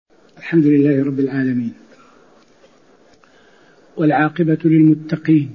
الحمد لله رب العالمين، والعاقبة للمتقين،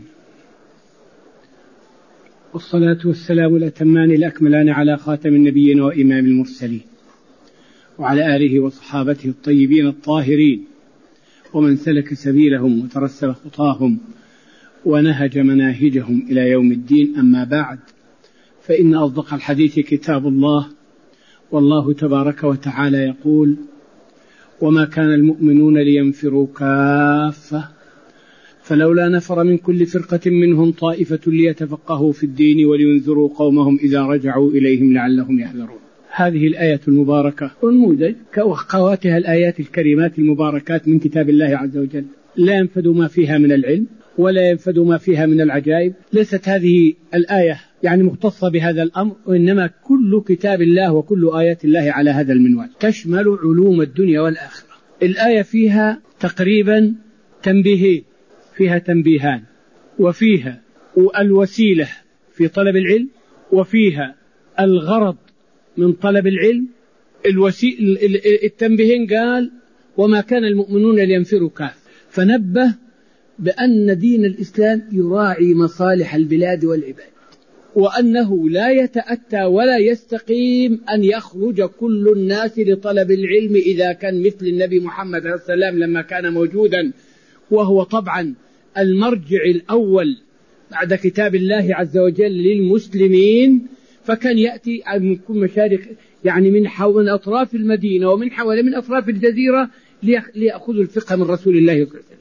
والصلاة والسلام الأتمان الأكملان على خاتم النبيين وإمام المرسلين، وعلى آله وصحابته الطيبين الطاهرين، ومن سلك سبيلهم وترسل خطاهم ونهج مناهجهم إلى يوم الدين. أما بعد، فإن أصدق الحديث كتاب الله، والله تبارك وتعالى يقول: وما كان المؤمنون لينفروا كافة فلولا نفر من كل فرقة منهم طائفة ليتفقهوا في الدين ولينذروا قومهم إذا رجعوا إليهم لعلهم يحذرون. هذه الآية المباركة والموجز كأخواتها الآيات الكريمات المباركات من كتاب الله عز وجل، لا ينفد ما فيها من العلم ولا ينفد ما فيها من العجائب. ليست هذه الآية يعني مختصة بهذا الأمر، وإنما كل كتاب الله وكل آيات الله على هذا المنوال، تشمل علوم الدنيا والآخرة. الآية فيها تقريبا تنبيهين، فيها تنبيهان، وفيها الوسيلة في طلب العلم، وفيها الغرض من طلب العلم. التنبيهين قال: وما كان المؤمنون لينفروا كافة، فنبه بأن دين الإسلام يراعي مصالح البلاد والعباد، وأنه لا يتأتى ولا يستقيم أن يخرج كل الناس لطلب العلم إذا كان مثل النبي محمد صلى الله عليه وسلم لما كان موجودا، وهو طبعا المرجع الأول بعد كتاب الله عز وجل للمسلمين، فكان يأتي من كل مشارق، يعني من أطراف المدينة ومن حوالي من أطراف الجزيرة ليأخذوا الفقه من رسول الله صلى الله عليه وسلم.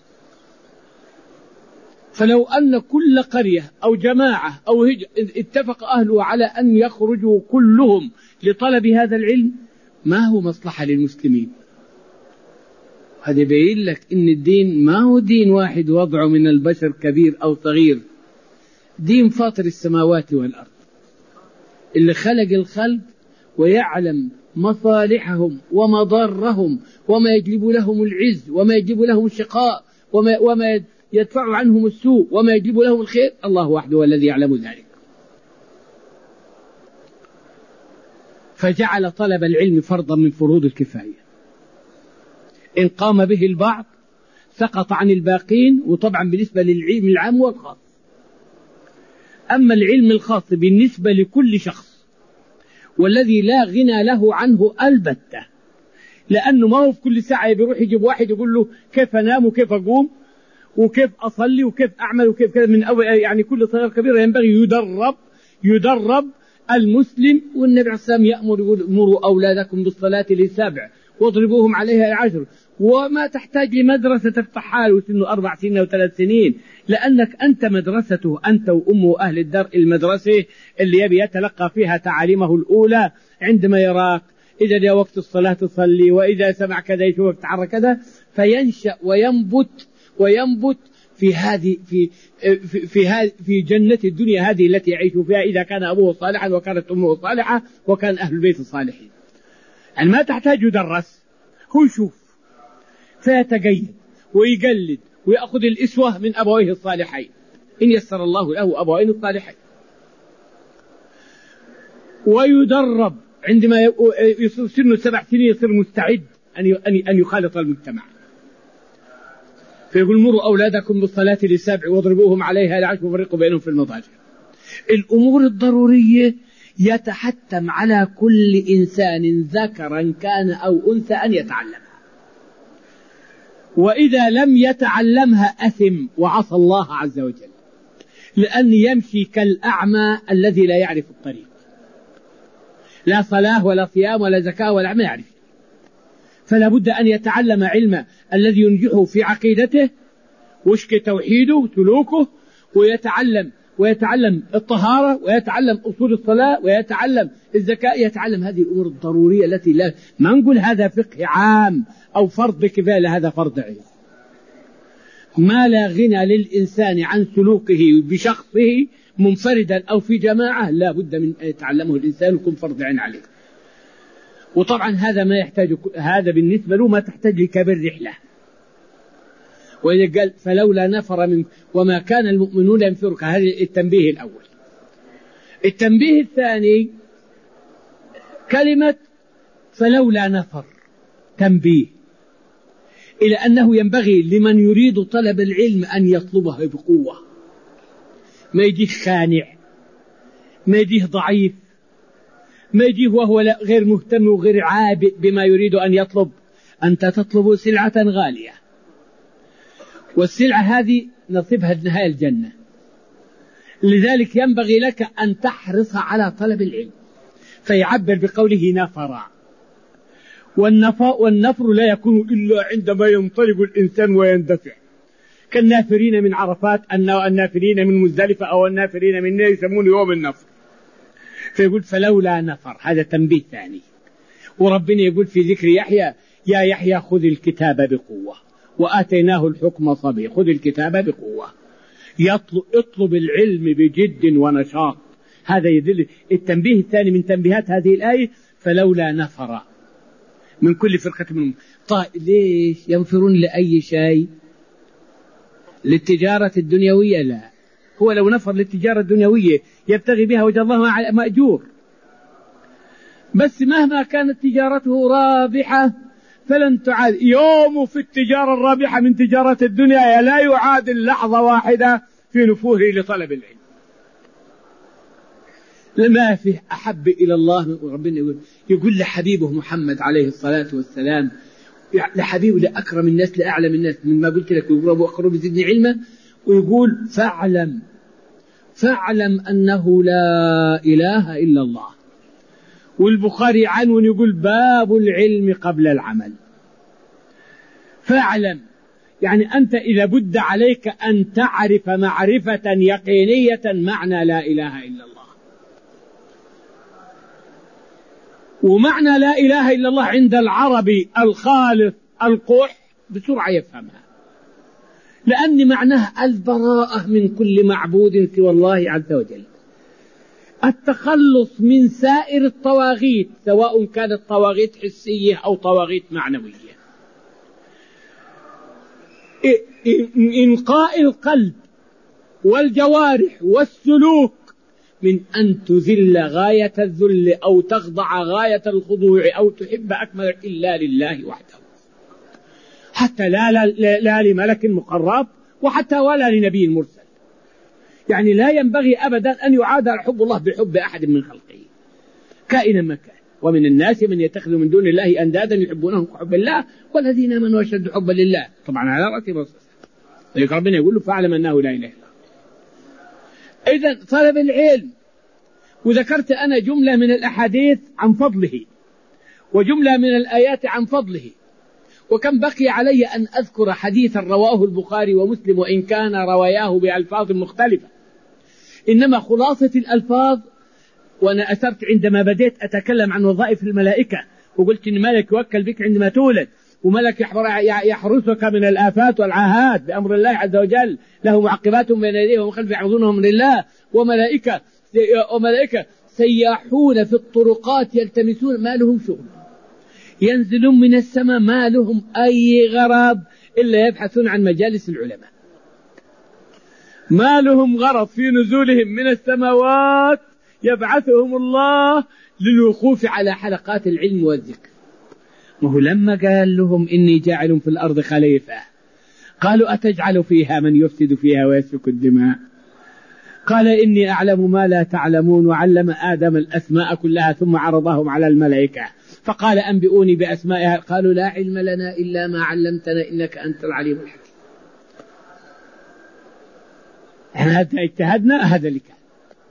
فلو أن كل قرية أو جماعة أو اتفق أهله على أن يخرجوا كلهم لطلب هذا العلم، ما هو مصلحة للمسلمين. هذا يبين لك إن الدين ما هو دين واحد وضعه من البشر كبير أو صغير، دين فاطر السماوات والأرض، اللي خلق الخلق ويعلم مصالحهم ومضارهم وما يجلب لهم العز وما يجلب لهم الشقاء وما يدفع عنهم السوء وما يجلب لهم الخير. الله وحده هو الذي يعلم ذلك. فجعل طلب العلم فرضا من فروض الكفاية، إن قام به البعض سقط عن الباقين، وطبعا بالنسبة للعلم العام والخاص. أما العلم الخاص بالنسبة لكل شخص، والذي لا غنى له عنه البتة، لأنه ما هو في كل ساعة بيروح يجيب واحد يقول له كيف أنام وكيف أقوم وكيف أصلي وكيف أعمل وكيف كذا. من أول يعني كل صغير كبير ينبغي يدرب المسلم. والنبي عليه الصلاة والسلام يأمر يقول: مروا أولادكم بالصلاة ل7 واضربوهم عليها 10. وما تحتاج لمدرسة تفتحها له سنه 4 سنين و3 سنين، لأنك أنت مدرسته، أنت وأمه أهل الدار. المدرسة اللي يبي يتلقى فيها تعاليمه الأولى عندما يراك إذا جاء وقت الصلاة تصلي، وإذا سمع كذا يشوفك تحرك كذا، فينشأ وينبت في جنة الدنيا هذه التي يعيش فيها، إذا كان أبوه صالحا وكانت أمه صالحة وكان أهل البيت صالحين. يعني ما تحتاج يدرس، هو يشوف فيتقيد ويقلد ويأخذ الإسوة من أبويه الصالحين إن يسر الله له أبوين الصالحين. ويدرب عندما يصير سنه 7 سنين يصير مستعد أن يخالط المجتمع. فيقول: مروا أولادكم بالصلاة ل7 واضربوهم عليها ل10 وفرقوا بينهم في المضاجع. الأمور الضرورية يتحتم على كل إنسان ذكرا كان أو أنثى أن يتعلمها، وإذا لم يتعلمها أثم وعصى الله عز وجل، لأن يمشي كالأعمى الذي لا يعرف الطريق، لا صلاة ولا صيام ولا زكاة ولا ما يعرف. فلا بد أن يتعلم علم الذي ينجحه في عقيدته وشك توحيده وسلوكه، ويتعلم الطهارة، ويتعلم أصول الصلاة، ويتعلم الزكاة، يتعلم هذه الأمور الضرورية التي لا ما نقول هذا فقه عام أو فرض كفاية، لا، هذا فرض عين. ما لا غنى للإنسان عن سلوكه بشخصه منفردا أو في جماعة، لا بد من أن يتعلمه الإنسان ويكون فرض عين عليه. وطبعا هذا ما يحتاج، هذا بالنسبة له ما تحتاج لكبر رحلة. وإذا قال: فلولا نفر من وما كان المؤمنون ينفروا، هذا التنبيه الأول. التنبيه الثاني كلمة فلولا نفر، تنبيه إلى أنه ينبغي لمن يريد طلب العلم أن يطلبه بقوة، ما يجيه خانع، ما يجيه ضعيف، ما يجيه وهو غير مهتم وغير عابئ بما يريد أن يطلب. أنت تطلب سلعة غالية، والسلعة هذه نصيبها النهاية الجنة، لذلك ينبغي لك أن تحرص على طلب العلم. فيعبر بقوله نفر، والنفر لا يكون إلا عندما ينطلق الإنسان ويندفع، كالنافرين من عرفات النافرين من مزدلفة أو النافرين من يسمون يوم النفر. فيقول فلولا نفر، هذا تنبيه ثاني. وربنا يقول في ذكر يحيى يا يحيى خذ الكتاب بقوة وآتيناه الحكم صبيا. خذ الكتاب بقوة، اطلب العلم بجد ونشاط. هذا يدل. التنبيه الثاني من تنبيهات هذه الآية فلولا نفر من كل فرقة منهم. طيب ليش ينفرون لأي شيء؟ للتجارة الدنيوية؟ لا، هو لو نفر للتجارة الدنيوية يبتغي بها وجه الله مأجور، بس مهما كانت تجارته رابحة فلن تعاد يوم في التجارة الرابحة من تجارة الدنيا لا يعادل لحظة واحدة في نفوذه لطلب العلم. لما فيه أحب إلى الله. ربنا يقول لحبيبه محمد عليه الصلاة والسلام، لحبيبه لأكرم الناس لأعلم الناس، مما قلت لك يقرب وأقرب زدني علما، ويقول فاعلم أنه لا إله إلا الله. والبخاري عنه يقول باب العلم قبل العمل. فاعلم يعني أنت إذا بد عليك أن تعرف معرفة يقينية معنى لا إله إلا الله. ومعنى لا إله إلا الله عند العربي الخالص القح بسرعة يفهمها، لأن معناه البراءة من كل معبود سوى الله عز وجل، التخلص من سائر الطواغيت سواء كانت طواغيت حسية أو طواغيت معنوية، إنقاء القلب والجوارح والسلوك من أن تذل غاية الذل أو تخضع غاية الخضوع أو تحب أكمل إلا لله وحده، حتى لا لملك مقرب وحتى ولا لنبي مرسل. يعني لا ينبغي أبدا أن يعادل حب الله بحب أحد من خلقه كائنا ما كان. ومن الناس من يتخذ من دون الله أندادا يحبونهم كحب الله والذين آمنوا أشد حبا لله. طبعا على رأس بصر. ربنا يقول له فاعلم أنه لا إله إلا الله. إذن طلب العلم. وذكرت أنا جملة من الأحاديث عن فضله وجملة من الآيات عن فضله، وكم بقي علي أن أذكر حديثا رواه البخاري ومسلم وإن كان رواياه بألفاظ مختلفة، إنما خلاصة الألفاظ. وأنا أثرت عندما بديت أتكلم عن وظائف الملائكة وقلت إن ملك يوكل بك عندما تولد، وملك يحرسك من الآفات والعاهات بأمر الله عز وجل، له معقبات بين يديه ومن خلفه يحفظونهم من الله، وملائكة سياحون في الطرقات يلتمسون ما لهم شغل، ينزلون من السماء ما لهم أي غرض إلا يبحثون عن مجالس العلماء، ما لهم غرض في نزولهم من السماوات، يبعثهم الله للوقوف على حلقات العلم والذكر. وهو لما قال لهم إني جاعل في الأرض خليفة قالوا أتجعل فيها من يفسد فيها ويسفك الدماء؟ قال إني أعلم ما لا تعلمون، وعلم آدم الأسماء كلها ثم عرضهم على الملائكة فقال أنبئوني بأسمائها، قالوا لا علم لنا إلا ما علمتنا إنك أنت العليم الحكيم. هذا اجتهدنا، هذا اللي كان.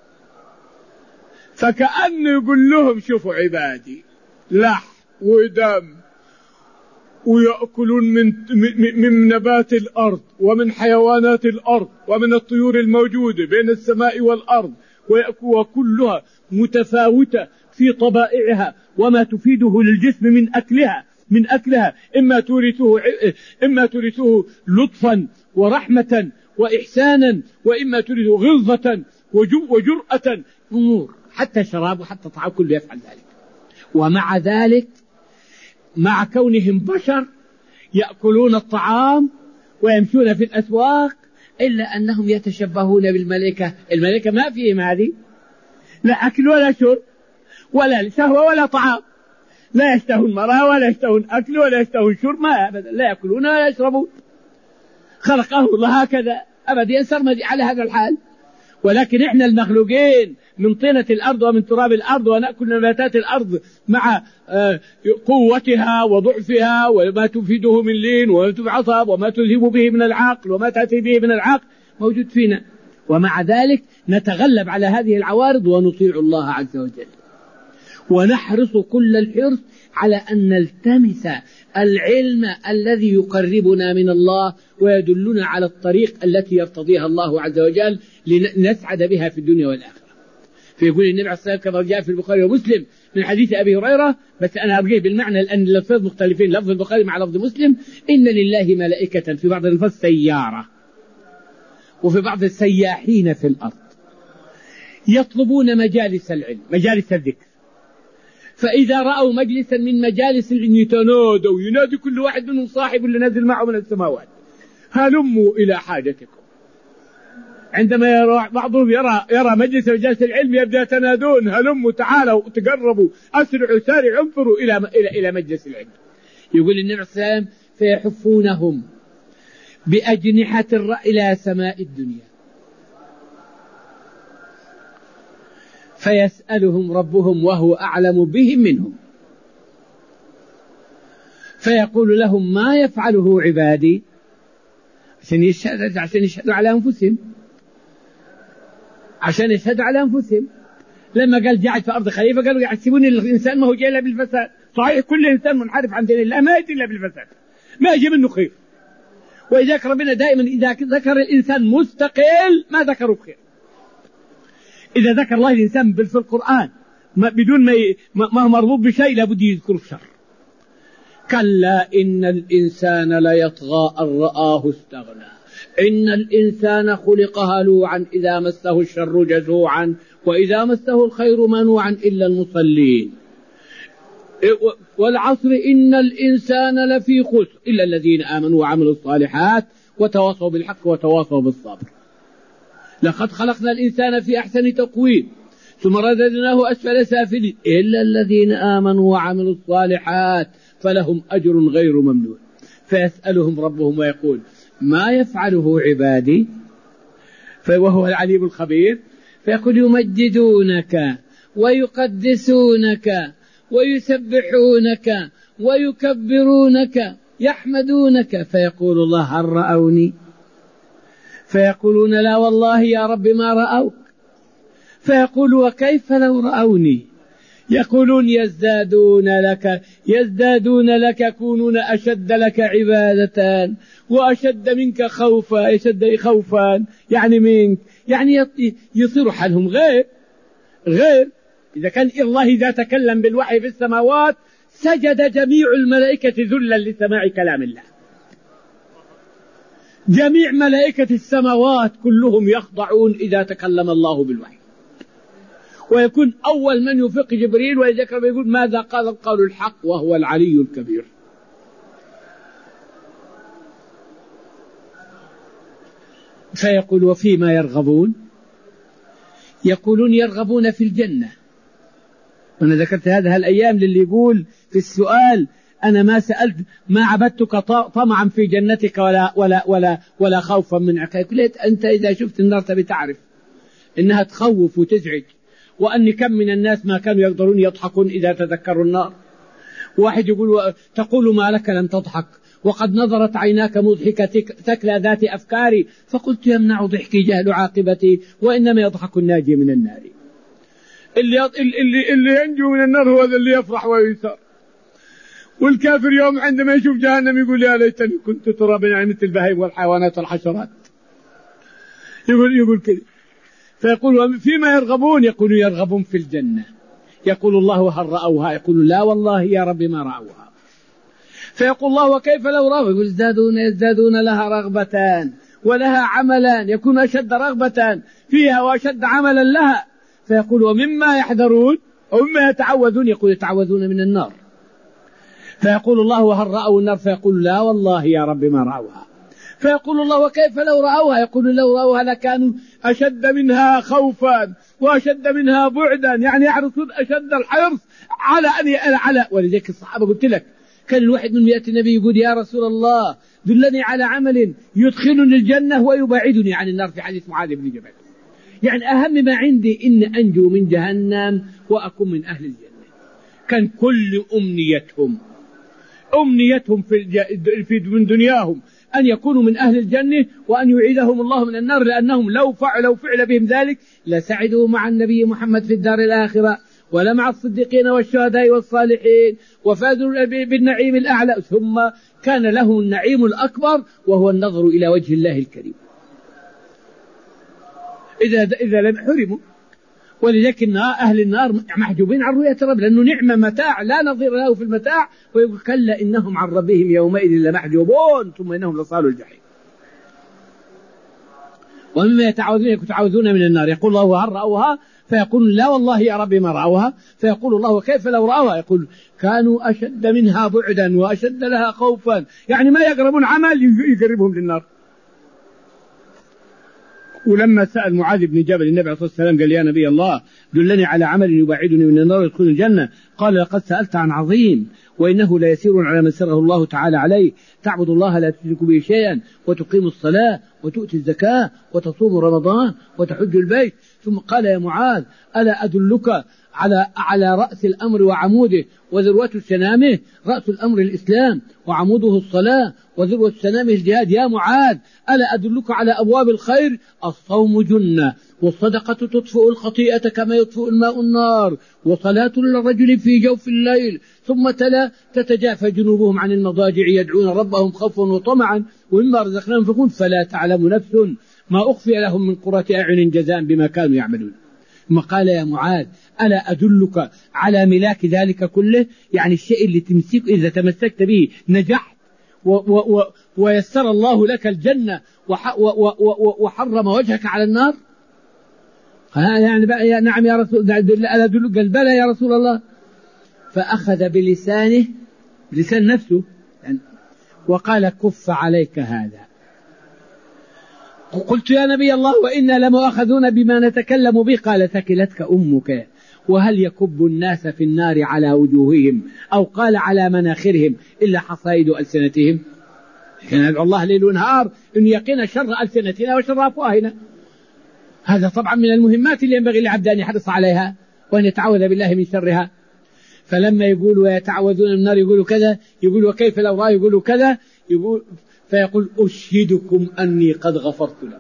فكأنه يقول لهم شوفوا عبادي لحم ودم ويأكلون من نبات الأرض ومن حيوانات الأرض ومن الطيور الموجودة بين السماء والأرض، وكلها متفاوتة في طبائعها وما تفيده للجسم من أكلها إما تورثه لطفا ورحمة وإحسانا، وإما تورثه غلظة وجرأة، أمور حتى شراب وحتى طعام كله يفعل ذلك. ومع ذلك مع كونهم بشر يأكلون الطعام ويمشون في الأسواق إلا أنهم يتشبهون بالملائكة. الملائكة ما فيهم هذه، لا أكل ولا شرب ولا شهوة ولا طعام، لا يشتهون مرأة ولا يشتهون أكل ولا يشتهون شرب، ما أبدا، لا يأكلون ولا يشربون. خلقه الله هكذا أبدا، ينسرمد على هذا الحال. ولكن إحنا المخلوقين من طينة الأرض ومن تراب الأرض، ونأكل نباتات الأرض مع قوتها وضعفها وما تفيده من لين وما تبعصب وما تذهب به من العقل وما تأتي به من العقل موجود فينا، ومع ذلك نتغلب على هذه العوارض ونطيع الله عز وجل، ونحرص كل الحرص على أن نلتمس العلم الذي يقربنا من الله ويدلنا على الطريق التي يرتضيها الله عز وجل لنسعد بها في الدنيا والآخرة. فيقول النبي عليه الصلاة والسلام كما جاء في البخاري ومسلم من حديث أبي هريرة، بس أنا أبقيه بالمعنى لأن اللفظ مختلفين، لفظ البخاري مع لفظ مسلم: إن لله ملائكة، في بعض الألفاظ سيارة، وفي بعض السياحين في الأرض يطلبون مجالس العلم، مجالس الذكر، فإذا رأوا مجلسا من مجالس العلم يتنادوا، ينادي كل واحد منهم صاحب اللي نزل معه من السماوات: هلموا إلى حاجتكم. عندما يرى بعضهم يرى مجلس مجالس العلم يبدأ يتنادون: هلموا، تعالوا، تقربوا، أسرعوا، سارعوا، انفروا إلى مجلس العلم. يقول النبي عليه الصلاة والسلام: فيحفونهم بأجنحة الرأي إلى سماء الدنيا، فيسألهم ربهم وهو أعلم بهم منهم، فيقول لهم: ما يفعله عبادي؟ عشان يشهدوا على أنفسهم، عشان يشهدوا على أنفسهم. لما قال جعل في الأرض خليفة قالوا يحسبون الإنسان ما هو جاي إلا بالفساد. صحيح كل إنسان منحرف عن دين الله ما يأتي إلا بالفساد، ما يجي منه خير. وإذا ربنا دائما إذا ذكر الإنسان مستقل ما ذكره بخير. إذا ذكر الله الإنسان في القرآن بدون ما هو مربوط بشيء لابد يذكر الشر. كلا إن الإنسان ليطغى أن رآه استغنى، إن الإنسان خلق هلوعا إذا مسه الشر جزوعا وإذا مسه الخير منوعا إلا المصلين، والعصر إن الإنسان لفي خسر إلا الذين آمنوا وعملوا الصالحات وتواصوا بالحق وتواصوا بالصبر. لقد خلقنا الإنسان في أحسن تقويم ثم رددناه أسفل سافلين إلا الذين آمنوا وعملوا الصالحات فلهم أجر غير ممنون. فيسألهم ربهم ويقول: ما يفعله عبادي؟ وهو العليم الخبير. فيقول: يمجدونك ويقدسونك ويسبحونك ويكبرونك يحمدونك. فيقول الله: هل رأوني؟ فيقولون: لا والله يا رب ما رأوك. فيقول: وكيف لو رأوني؟ يقولون: يزدادون لك يكونون أشد لك عبادة وأشد منك خوفا، يشد خوفا يعني منك، يعني يصير حالهم غير. إذا كان الله إذا تكلم بالوحي في السماوات سجد جميع الملائكة ذلا لسماع كلام الله، جميع ملائكة السماوات كلهم يخضعون إذا تكلم الله بالوحي. ويكون أول من يفق جبريل ويذكر ويقول: ماذا قال؟ قالوا: الحق وهو العلي الكبير. فيقول: وفيما يرغبون؟ يقولون: يرغبون في الجنة. وأنا ذكرت هذا الأيام للي يقول في السؤال: أنا ما سألت ما عبدتك طمعا في جنتك ولا خوفا من عقابك. أنت إذا شفت النار تبي تعرف إنها تخوف وتزعج، وأن كم من الناس ما كانوا يقدرون يضحكون إذا تذكروا النار. واحد يقول: تقول ما لك لم تضحك وقد نظرت عيناك مضحكة تكلى ذات أفكاري. فقلت: يمنع ضحكي جهل عاقبتي وإنما يضحك الناجي من النار. اللي ينجو من النار هو اللي يفرح ويسر. والكافر يوم عندما يشوف جهنم يقول: يا ليتني كنت ترابا، يعني مثل البهائم والحيوانات والحشرات. يقول كذا. فيقول: فيما يرغبون؟ يقول: يرغبون في الجنة. يقول الله: هل رأوها؟ يقول: لا والله يا رب ما رأوها. فيقول الله: وكيف لو رأوا؟ يقول: يزدادون لها رغبة ولها عملا، يكون أشد رغبة فيها وأشد عملا لها. فيقول: ومما يحذرون ومما يتعوذون؟ يقول: يتعوذون من النار. فيقول الله: وهل رأوا النار؟ فيقول: لا والله يا رب ما رأوها. فيقول الله وكيف لو رأوها؟ يقول لو رأوها لكانوا أشد منها خوفا وأشد منها بعدا، يعني يحرصون أشد الحرص على ولذلك الصحابة قلت لك كان الواحد من يأتي النبي يقول يا رسول الله دلني على عمل يدخلني الجنة ويبعدني عن النار، في حديث معاذ بن جبل. يعني أهم ما عندي إن أنجو من جهنم وأكون من أهل الجنة. كان كل أمنيتهم في من دنياهم أن يكونوا من أهل الجنة وأن يعيدهم الله من النار، لأنهم لو فعل بهم ذلك لسعدوا مع النبي محمد في الدار الآخرة ولا مع الصديقين والشهداء والصالحين وفازوا بالنعيم الأعلى، ثم كان له النعيم الأكبر وهو النظر إلى وجه الله الكريم إذا لم حرموا. ولذلك أهل النار محجوبين عن رؤية الرب، لأنه نعمة متاع لا نظير له في المتاع، ويقول كلا إنهم عن ربهم يومئذ لمحجوبون ثم إنهم لصالوا الجحيم. ومما يتعوذون من النار يقول الله هل رأوها؟ فيقول لا والله يا ربي ما رأوها. فيقول الله كيف لو رأوها؟ يقول كانوا أشد منها بعدا وأشد لها خوفا، يعني ما يقربون عمل يقربهم للنار. ولما سأل معاذ بن جبل النبي عليه الصلاة والسلام قال يا نبي الله دلني على عمل يبعدني من النار ويدخلني الجنة، قال لقد سألت عن عظيم وإنه لا يسير على من سره الله تعالى عليه، تعبد الله لا تشرك به شيئا وتقيم الصلاة وتؤتي الزكاة وتصوم رمضان وتحج البيت. ثم قال يا معاذ ألا أدلك على رأس الأمر وعموده وذروة سنامه؟ رأس الأمر الإسلام وعموده الصلاة وذروة سنامه الجهاد. يا معاذ ألا أدلك على أبواب الخير؟ الصوم جنة والصدقة تطفئ الخطيئة كما يطفئ الماء النار وصلاة للرجل في جوف الليل. ثم تلا تتجافى جنوبهم عن المضاجع يدعون ربهم خوفا وطمعا ومما رزقناهم ينفقون فلا تعلم نفس ما أخفي لهم من قرة أعين جزاء بما كانوا يعملون. ثم قال يا معاذ ألا أدلك على ملاك ذلك كله؟ يعني الشيء اللي تمسك إذا تمسكت به نجحت ويسر الله لك الجنة وحرم وجهك على النار. يعني نعم يا رسول ألا أدلك؟ قال بلى يا رسول الله. فأخذ بلسانه بلسان نفسه يعني وقال كف عليك هذا. قلت يا نبي الله وإنا لمؤاخذون بما نتكلم به، قال ثكلتك أمك وهل يكب الناس في النار على وجوههم أو قال على مناخرهم إلا حصائد ألسنتهم. ندعو الله ليل ونهار أن يقين شر ألسنتنا وشر أفواهنا. هذا طبعا من المهمات اللي ينبغي للعبد أن يحرص عليها وأن يتعوذ بالله من شرها. فلما يقول ويتعوذون من النار يقولوا كذا، يقول وكيف لو رأى يقولوا كذا، يقول فيقول أشهدكم أني قد غفرت لهم،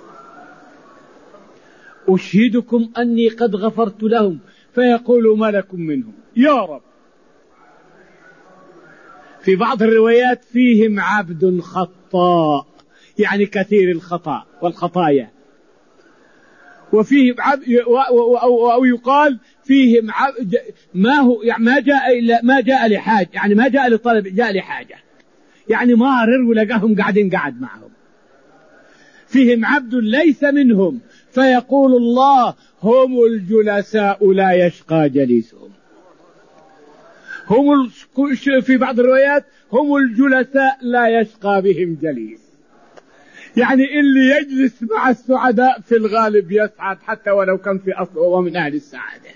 أشهدكم أني قد غفرت لهم. فيقول ملك منهم يا رب. في بعض الروايات فيهم عبد خطاء يعني كثير الخطأ والخطايا، وفيهم أو يقال فيهم ما جاء لحاجة، يعني ما جاء لطلب جاء لحاجة، يعني مارر ولقاهم قاعد معهم. فيهم عبد ليس منهم فيقول الله هم الجلساء لا يشقى جليسهم. في بعض الروايات هم الجلساء لا يشقى بهم جليس، يعني اللي يجلس مع السعداء في الغالب يسعد حتى ولو كان في أصله ومن أهل السعادة.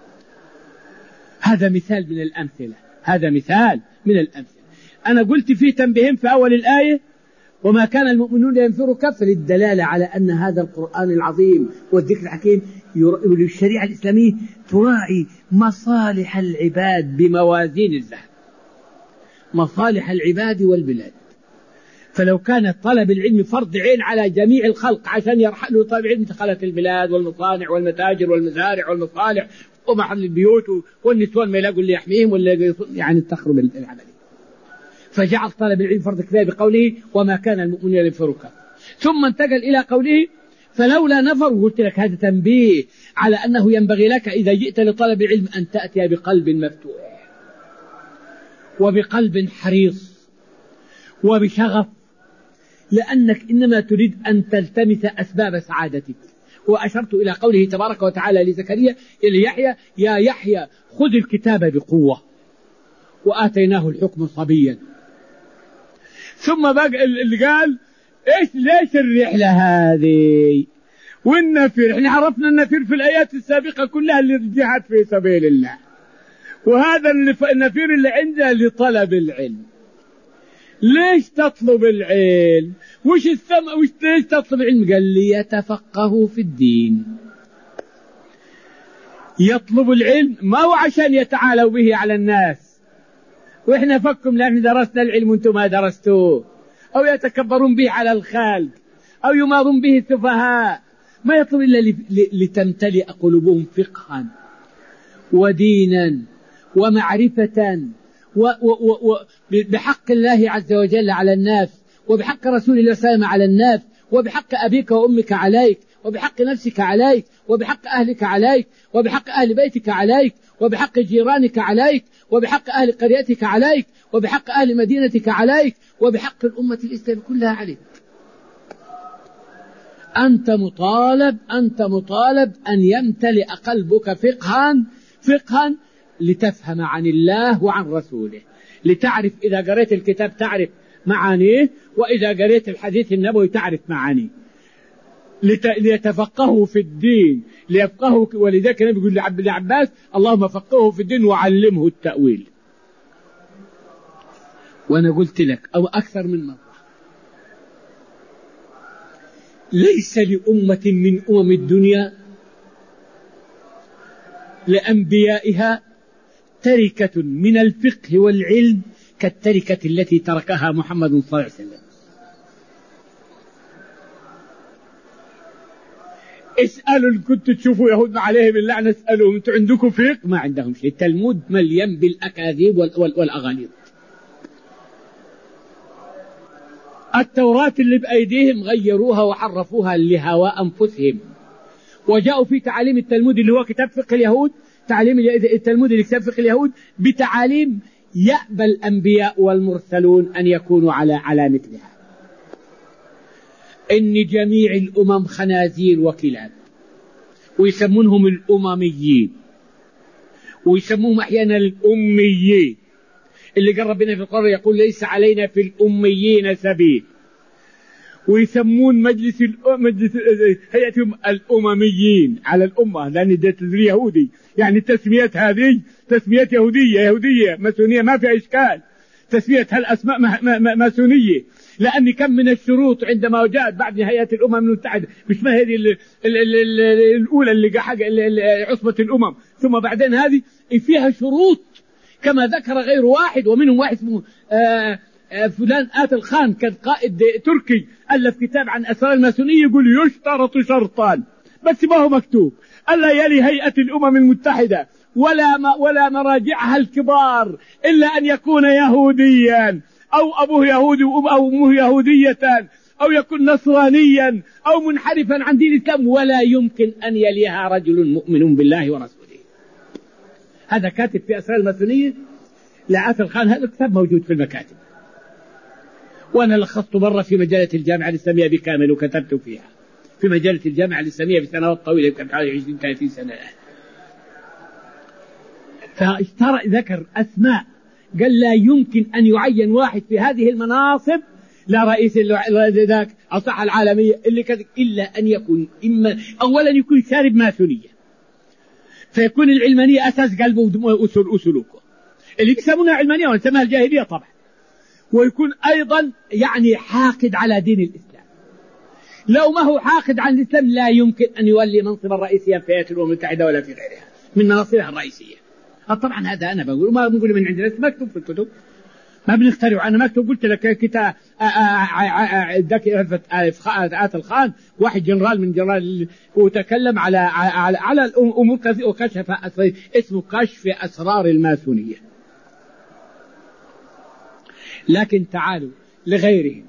هذا مثال من الأمثلة، هذا مثال من الأمثلة. أنا قلت فيه تنبيهين في أول الآية وما كان المؤمنون ينفروا كفر، الدلالة على أن هذا القرآن العظيم والذكر الحكيم والشريعة الإسلامية تراعي مصالح العباد بموازين الذهب، مصالح العباد والبلاد. فلو كان طلب العلم فرض عين على جميع الخلق عشان يرحلوا طلب العلم دخلت البلاد والمصانع والمتاجر والمزارع والمصالح ومحل البيوت والنسوان ما يلاقوا اللي يحميهم ولا يعني تخرب العملية. فجعل طلب العلم فرض كفاية بقوله وما كان المؤمنون ينفروا كافة. ثم انتقل إلى قوله فلولا نفر. قلت لك هذا تنبيه على أنه ينبغي لك إذا جئت لطلب العلم أن تأتي بقلب مفتوح وبقلب حريص وبشغف، لأنك إنما تريد أن تلتمس أسباب سعادتك. وأشرت إلى قوله تبارك وتعالى لزكريا إلى يحيى يا يحيى خذ الكتاب بقوة وآتيناه الحكم صبيا. ثم بقى اللي قال ليش الرحلة هذه؟ والنفير احنا عرفنا النفير في الآيات السابقة كلها للجهاد في سبيل الله، وهذا النفير اللي عنده لطلب العلم. ليش تطلب العلم؟ وش ليش تطلب العلم؟ قال لي يتفقهوا في الدين. يطلب العلم ما هو عشان يتعالوا به على الناس، وإحنا فكم لأن درسنا العلم وانتم ما درستوه، أو يتكبرون به على الخلق، أو يمارون به السفهاء. ما يطلب إلا لتمتلئ قلوبهم فقها ودينا ومعرفة بحق الله عز وجل على الناس، وبحق رسول الله صلى الله عليه وسلم على الناس، وبحق أبيك وأمك عليك، وبحق نفسك عليك، وبحق أهلك عليك، وبحق أهل بيتك عليك، وبحق جيرانك عليك، وبحق أهل قريتك عليك، وبحق أهل مدينتك عليك، وبحق الأمة الإسلام كلها عليك. أنت مطالب أن يمتلئ قلبك فقها لتفهم عن الله وعن رسوله، لتعرف إذا قريت الكتاب تعرف معانيه، وإذا قريت الحديث النبوي تعرف معانيه، ليتفقهوا في الدين، ليفقهوا. ولذلك النبي يقول لعبد عباس: اللهم فقهه في الدين وعلمه التأويل. وأنا قلت لك أو أكثر من مرة، ليس لأمة من أمم الدنيا لأنبيائها تركة من الفقه والعلم كالتركة التي تركها محمد صلى الله عليه وسلم. اسألوا إن كنتوا تشوفوا يهود عليهم اللعنة، اسألوهم أنتوا عندكم فقه؟ ما عندهم شيء. التلمود مليان بالأكاذيب والأغاليط. التوراة اللي بأيديهم غيروها وحرفوها لهوى أنفسهم، وجاءوا في تعاليم التلمود اللي هو كتاب فقه اليهود، تعاليم التلمود اللي كتاب فقه اليهود بتعاليم يأبى الأنبياء والمرسلون أن يكونوا على مثلها. إن جميع الأمم خنازير وكلاب، ويسمونهم الأمميين، ويسموهم أحيانا الأميين، اللي قال ربنا في القرآن يقول: ليس علينا في الأميين سبيل. ويسمون مجلس هيئتهم الأمميين على الأمة، لأن ده تدري يهودي، يعني التسميات هذه تسميات يهودية ماسونية، ما في إشكال. تسمية هالأسماء ماسونية، لأن كم من الشروط عندما جاءت بعد نهاية الأمم المتحدة، مش ما هذه الأولى اللي عصبة الأمم، ثم بعدين هذه فيها شروط كما ذكر غير واحد، ومنهم واحد اسمه فلان آت الخان، كان قائد تركي ألف كتاب عن أسرار الماسونية، يقول يشترط شرطان بس ما هو مكتوب: ألا يلي هيئة الأمم المتحدة ولا مراجعها الكبار إلا أن يكون يهوديا، أو أبوه يهودي أو أمه يهودية، أو يكون نصرانيا أو منحرفا عن دين الإسلام، ولا يمكن أن يليها رجل مؤمن بالله ورسوله. هذا كاتب في أسرار الماسونية لآت الخان، هذا الكتاب موجود في المكاتب، وأنا لخصت مرة في مجلة الجامعة الإسلامية بكامل وكتبت فيها في مجلة الجامعة الإسلامية بسنوات طويلة، يمكن حوالي 20-30 سنة. فاشترى ذكر أسماء، قال لا يمكن أن يعين واحد في هذه المناصب، لا رئيس ذاك الصحة العالمية اللي كذا، إلا أن يكون إما أولا يكون شارب ماسونية، فيكون العلمانية أساس قلبه وسلوكه، اللي بيسمونها علمانية ونسميها الجاهلية طبعا، ويكون أيضا يعني حاقد على دين الإسلام. لو ما هو حاقد على الإسلام لا يمكن أن يولي منصبا رئيسيا في هيئة الأمم المتحدة ولا في غيرها من مناصبها الرئيسية. طبعا هذا أنا بقول، ما بنقول من عندنا، مكتوب في الكتب، ما بنخترع. أنا مكتوب، قلت لك كتاب آت الخان واحد جنرال من جنرال، وتكلم على الأمور وكشف اسمه كشف أسرار الماسونية. لكن تعالوا لغيرهم،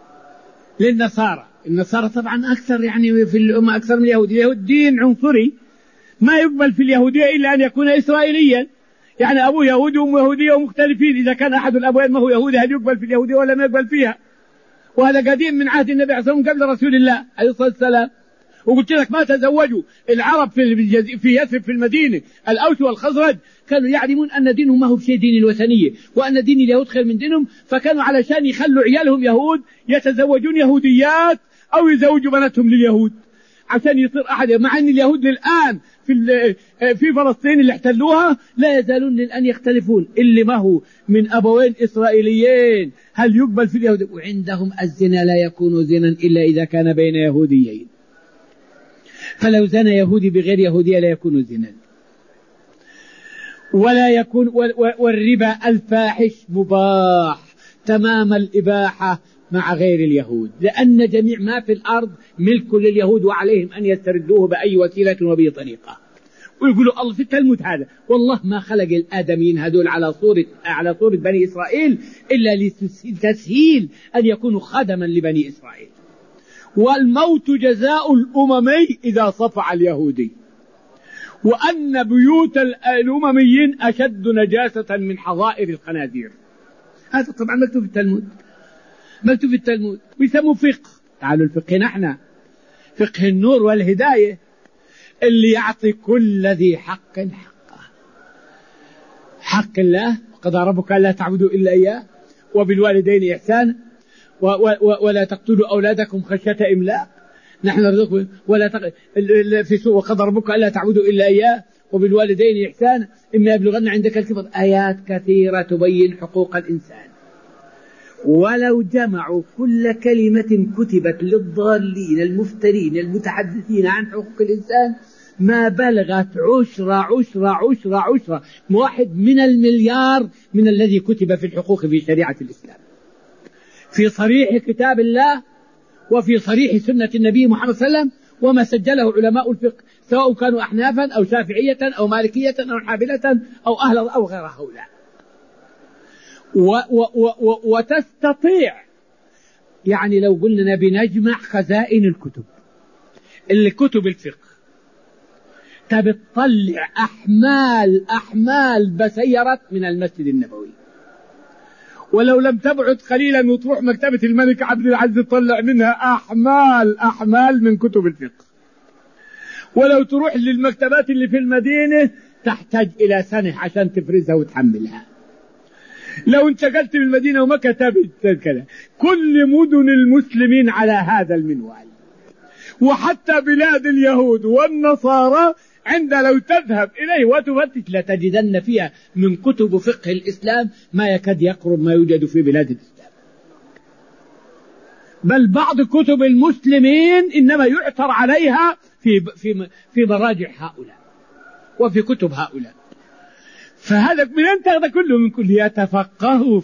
النصارى طبعا أكثر، يعني في الأمة أكثر من اليهود. اليهود دين عنصري، ما يقبل في اليهودية إلا أن يكون إسرائيليا، يعني أبوه يهودي وأمه يهودية ومختلفين. إذا كان أحد الأبوين ما هو يهودي هل يقبل في اليهودية ولا ما يقبل فيها؟ وهذا قديم من عهد النبي عليه الصلاة والسلام قبل رسول الله عليه الصلاة والسلام. وقلت لك ما تزوجوا العرب في يثرب في المدينة الأوس والخزرج كانوا يعلمون أن دينهم ما هو شيء دين الوثنية، وأن دين اليهود خير من دينهم، فكانوا علشان يخلوا عيالهم يهود يتزوجون يهوديات أو يزوجوا بناتهم لليهود عشان يصير أحد. مع أن اليهود الآن في فلسطين اللي احتلوها لا يزالون الآن يختلفون، اللي ما هو من أبوين إسرائيليين هل يقبل في اليهود، وعندهم الزنا لا يكون زنا إلا إذا كان بين يهوديين، فلو زنى يهودي بغير يهودية لا يكون زنا. ولا يكون والربا الفاحش مباح تمام الإباحة مع غير اليهود، لأن جميع ما في الأرض ملك لليهود وعليهم أن يستردوه بأي وسيلة وبأي طريقة. ويقولوا الله في التلمود هذا والله ما خلق الآدميين هذول على صورة بني إسرائيل إلا لتسهيل أن يكونوا خدما لبني إسرائيل. والموت جزاء الأممي إذا صفع اليهودي، وأن بيوت الأمميين أشد نجاسة من حظائر الخنازير. هذا طبعا مكتوب في التلمود، مكتوب في التلمود. ويسموا فقه، تعالوا الفقه نحن فقه النور والهداية اللي يعطي كل ذي حق حقه. حق الله وقضى ربك ألا تعبدوا إلا إياه وبالوالدين إحسانا ولا تقتلوا أولادكم خشية إملاق نحن نرزقكم في سورة وقضى ربك ألا تعبدوا إلا إياه وبالوالدين إحسانا إما يبلغن عندك الكبر. آيات كثيرة تبين حقوق الإنسان. ولو جمعوا كل كلمة كتبت للضالين المفترين المتحدثين عن حقوق الإنسان ما بلغت عشرة 1 من المليار من الذي كتب في الحقوق في شريعة الإسلام، في صريح كتاب الله وفي صريح سنة النبي محمد صلى الله عليه وسلم، وما سجله علماء الفقه سواء كانوا أحنافا أو شافعية أو مالكية أو حنابلة أو أهل أو غير هؤلاء. وتستطيع يعني لو قلنا بنجمع خزائن الكتب اللي كتب الفقه تبي تطلع أحمال بسيرت من المسجد النبوي، ولو لم تبعد قليلا وتروح مكتبة الملك عبد العزيز تطلع منها أحمال من كتب الفقه. ولو تروح للمكتبات اللي في المدينة تحتاج إلى سنة عشان تفرزها وتحملها. لو انتقلت من المدينة وما كتبت كذا، كل مدن المسلمين على هذا المنوال، وحتى بلاد اليهود والنصارى لو تذهب إليه وتفتش لتجدن فيها من كتب فقه الإسلام ما يكاد يقرب ما يوجد في بلاد الإسلام. بل بعض كتب المسلمين إنما يعثر عليها في مراجع هؤلاء وفي كتب هؤلاء. فهذا من أنت هذا كله من كل ليتفقهوا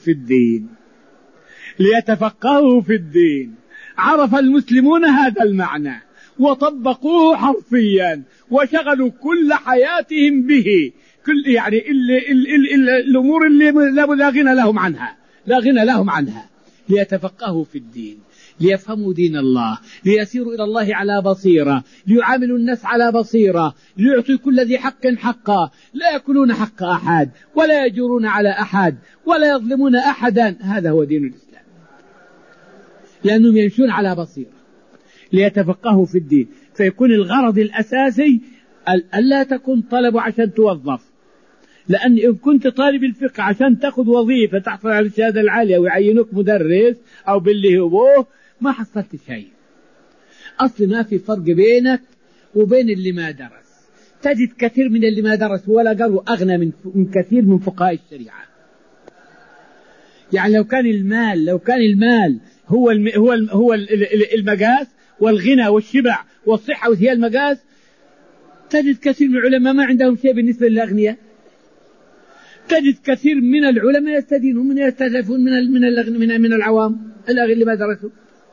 في الدين. عرف المسلمون هذا المعنى وطبقوه حرفيا وشغلوا كل حياتهم به، كل يعني الأمور اللي لا غنى لهم عنها ليتفقهوا في الدين، ليفهموا دين الله، ليسيروا إلى الله على بصيرة، ليعاملوا الناس على بصيرة، ليعطوا كل ذي حق حقه، لا يأكلون حق أحد ولا يجورون على أحد ولا يظلمون أحدا. هذا هو دين الإسلام، لأنهم يمشون على بصيرة. ليتفقهوا في الدين، فيكون الغرض الأساسي ألا تكون طلب عشان توظف، لأن إن كنت طالب الفقه عشان تأخذ وظيفة تحصل على الشهادة العالية ويعينوك مدرس أو باللي هو ما حصلت شيء. أصل ما في فرق بينك وبين اللي ما درس. تجد كثير من اللي ما درس ولا قالوا أغنى من كثير من فقهاء الشريعة. يعني لو كان المال هو المقاس، والغنى والشبع والصحة وهي المقاس، تجد كثير من العلماء ما عندهم شيء بالنسبة للأغنياء. تجد كثير من العلماء يستدينون يستهدفون من العوام اللي ما درسوا.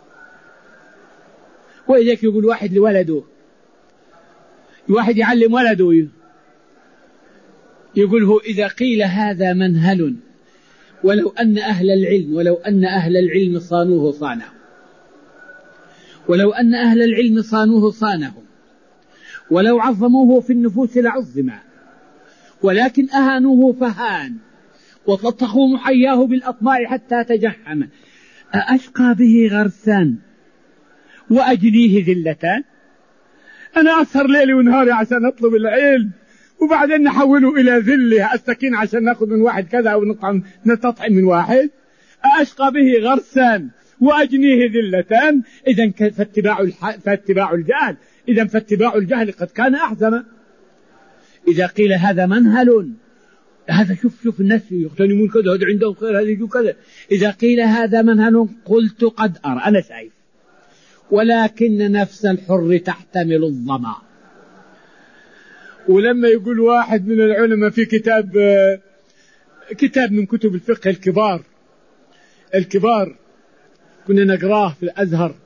وإذاك يقول واحد لولده، واحد يعلم ولده يقول هو إذا قيل هذا منهل ولو أن أهل العلم صانوه صانه، ولو أن أهل العلم صانوه صانهم، ولو عظموه في النفوس لعظم، ولكن أهانوه فهان، وطلطخوا محياه بالأطماع حتى تجحم، أأشقى به غرسان وأجليه ذلتان. أنا أسهر ليلي ونهاري عشان أطلب العلم، وبعدين نحوله إلى ذلة السكين عشان نأخذ من واحد كذا أو نستطعم من واحد، أشقى به غرسا وأجنيه ذلة. إذن فاتباع الجهل، إذن فاتباع الجهل قد كان أحزم. إذا قيل هذا منهل، هذا شوف الناس يغتنمون كذا، هذا عندهم خير، هذا يجوا كذا. إذا قيل هذا منهل قلت قد أرى، أنا شايف، ولكن نفس الحر تحتمل الظما. ولما يقول واحد من العلماء في كتاب من كتب الفقه الكبار كنا نقراه في الأزهر،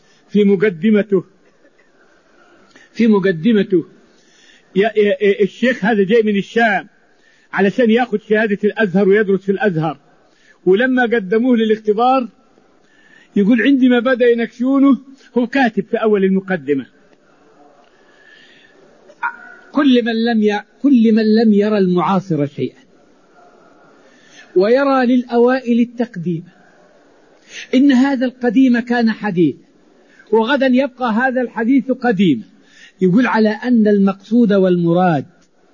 في مقدمته الشيخ هذا جاي من الشام علشان يأخذ شهادة الأزهر ويدرس في الأزهر، ولما قدموه للاختبار يقول عندما بدأ ينكشونه هو كاتب في أول المقدمة: كل من لم يرى المعاصر شيئا ويرى للأوائل التقديم، إن هذا القديم كان حديث، وغدا يبقى هذا الحديث قديما. يقول على أن المقصود والمراد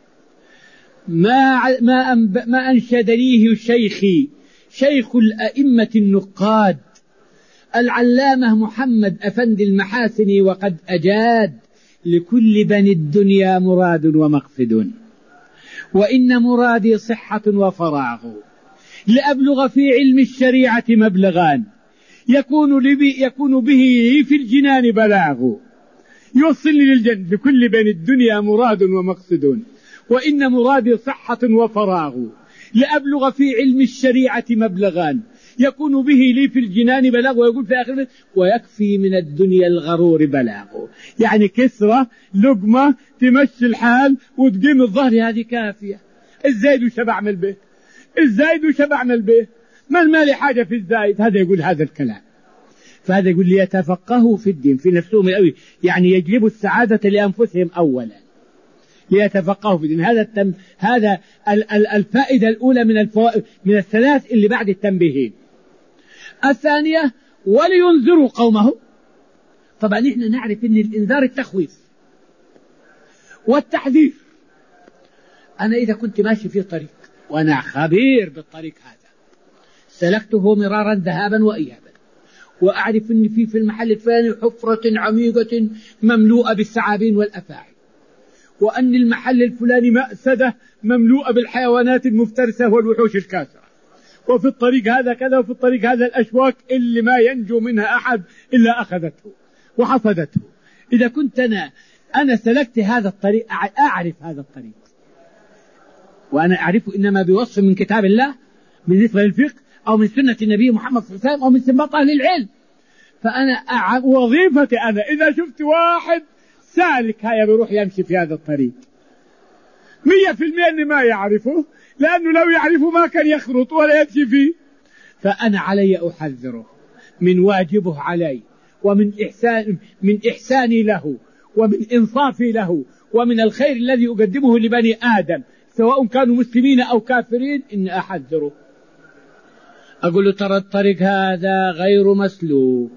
ما أنشدنيه شيخ الأئمة النقاد العلامة محمد أفندي المحاسني، وقد أجاد: لكل بني الدنيا مراد ومقصد، وإن مرادي صحة وفراغ، لأبلغ في علم الشريعة مبلغان، يكون به في الجنان بلاغ، يوصلني للجنة. لكل بني الدنيا مراد ومقصد، وإن مرادي صحة وفراغ، لأبلغ في علم الشريعة مبلغان، يكون به لي في الجنان بلاغ. ويقول في آخر: ويكفي من الدنيا الغرور بلاغ. يعني كسرة لقمة تمشي الحال وتقيم الظهر، هذه كافية. الزايد وشبع من البيت، الزايد وشبع من البيت، ما المال حاجة في الزايد. هذا يقول هذا الكلام. فهذا يقول ليتفقهوا في الدين في نفسهم الأول، يعني يجلبوا السعادة لأنفسهم أولا، ليتفقهوا في الدين. هذا الفائدة الأولى من الثلاث اللي بعد التنبيهين. الثانية: ولينذروا قومه. طبعا نحن نعرف أن الإنذار التخويف والتحذير. أنا إذا كنت ماشي في طريق وأنا خبير بالطريق هذا، سلكته مرارا ذهابا وإيابا، وأعرف أن في المحل الفلاني حفرة عميقة مملوءة بالثعابين والأفاعي، وأن المحل الفلاني مأسدة مملوءة بالحيوانات المفترسة والوحوش الكاسرة، وفي الطريق هذا كذا، وفي الطريق هذا الأشواك اللي ما ينجو منها أحد إلا أخذته وحصدته. إذا كنت أنا سلكت هذا الطريق، أعرف هذا الطريق، وأنا أعرف إنما بوصف من كتاب الله بالنسبة للفقه، أو من سنة النبي محمد صلى الله عليه وسلم، أو من استنباط أهل العلم. فأنا وظيفتي أنا إذا شفت واحد سالك هيا بيروح يمشي في هذا الطريق 100% أني ما يعرفه، لأنه لو يعرفه ما كان يخرط ولا يمشي فيه. فأنا علي أحذره من واجبه علي، ومن إحساني له، ومن إنصافي له، ومن الخير الذي أقدمه لبني آدم سواء كانوا مسلمين أو كافرين، إن أحذره. أقول له: ترى الطريق هذا غير مسلوك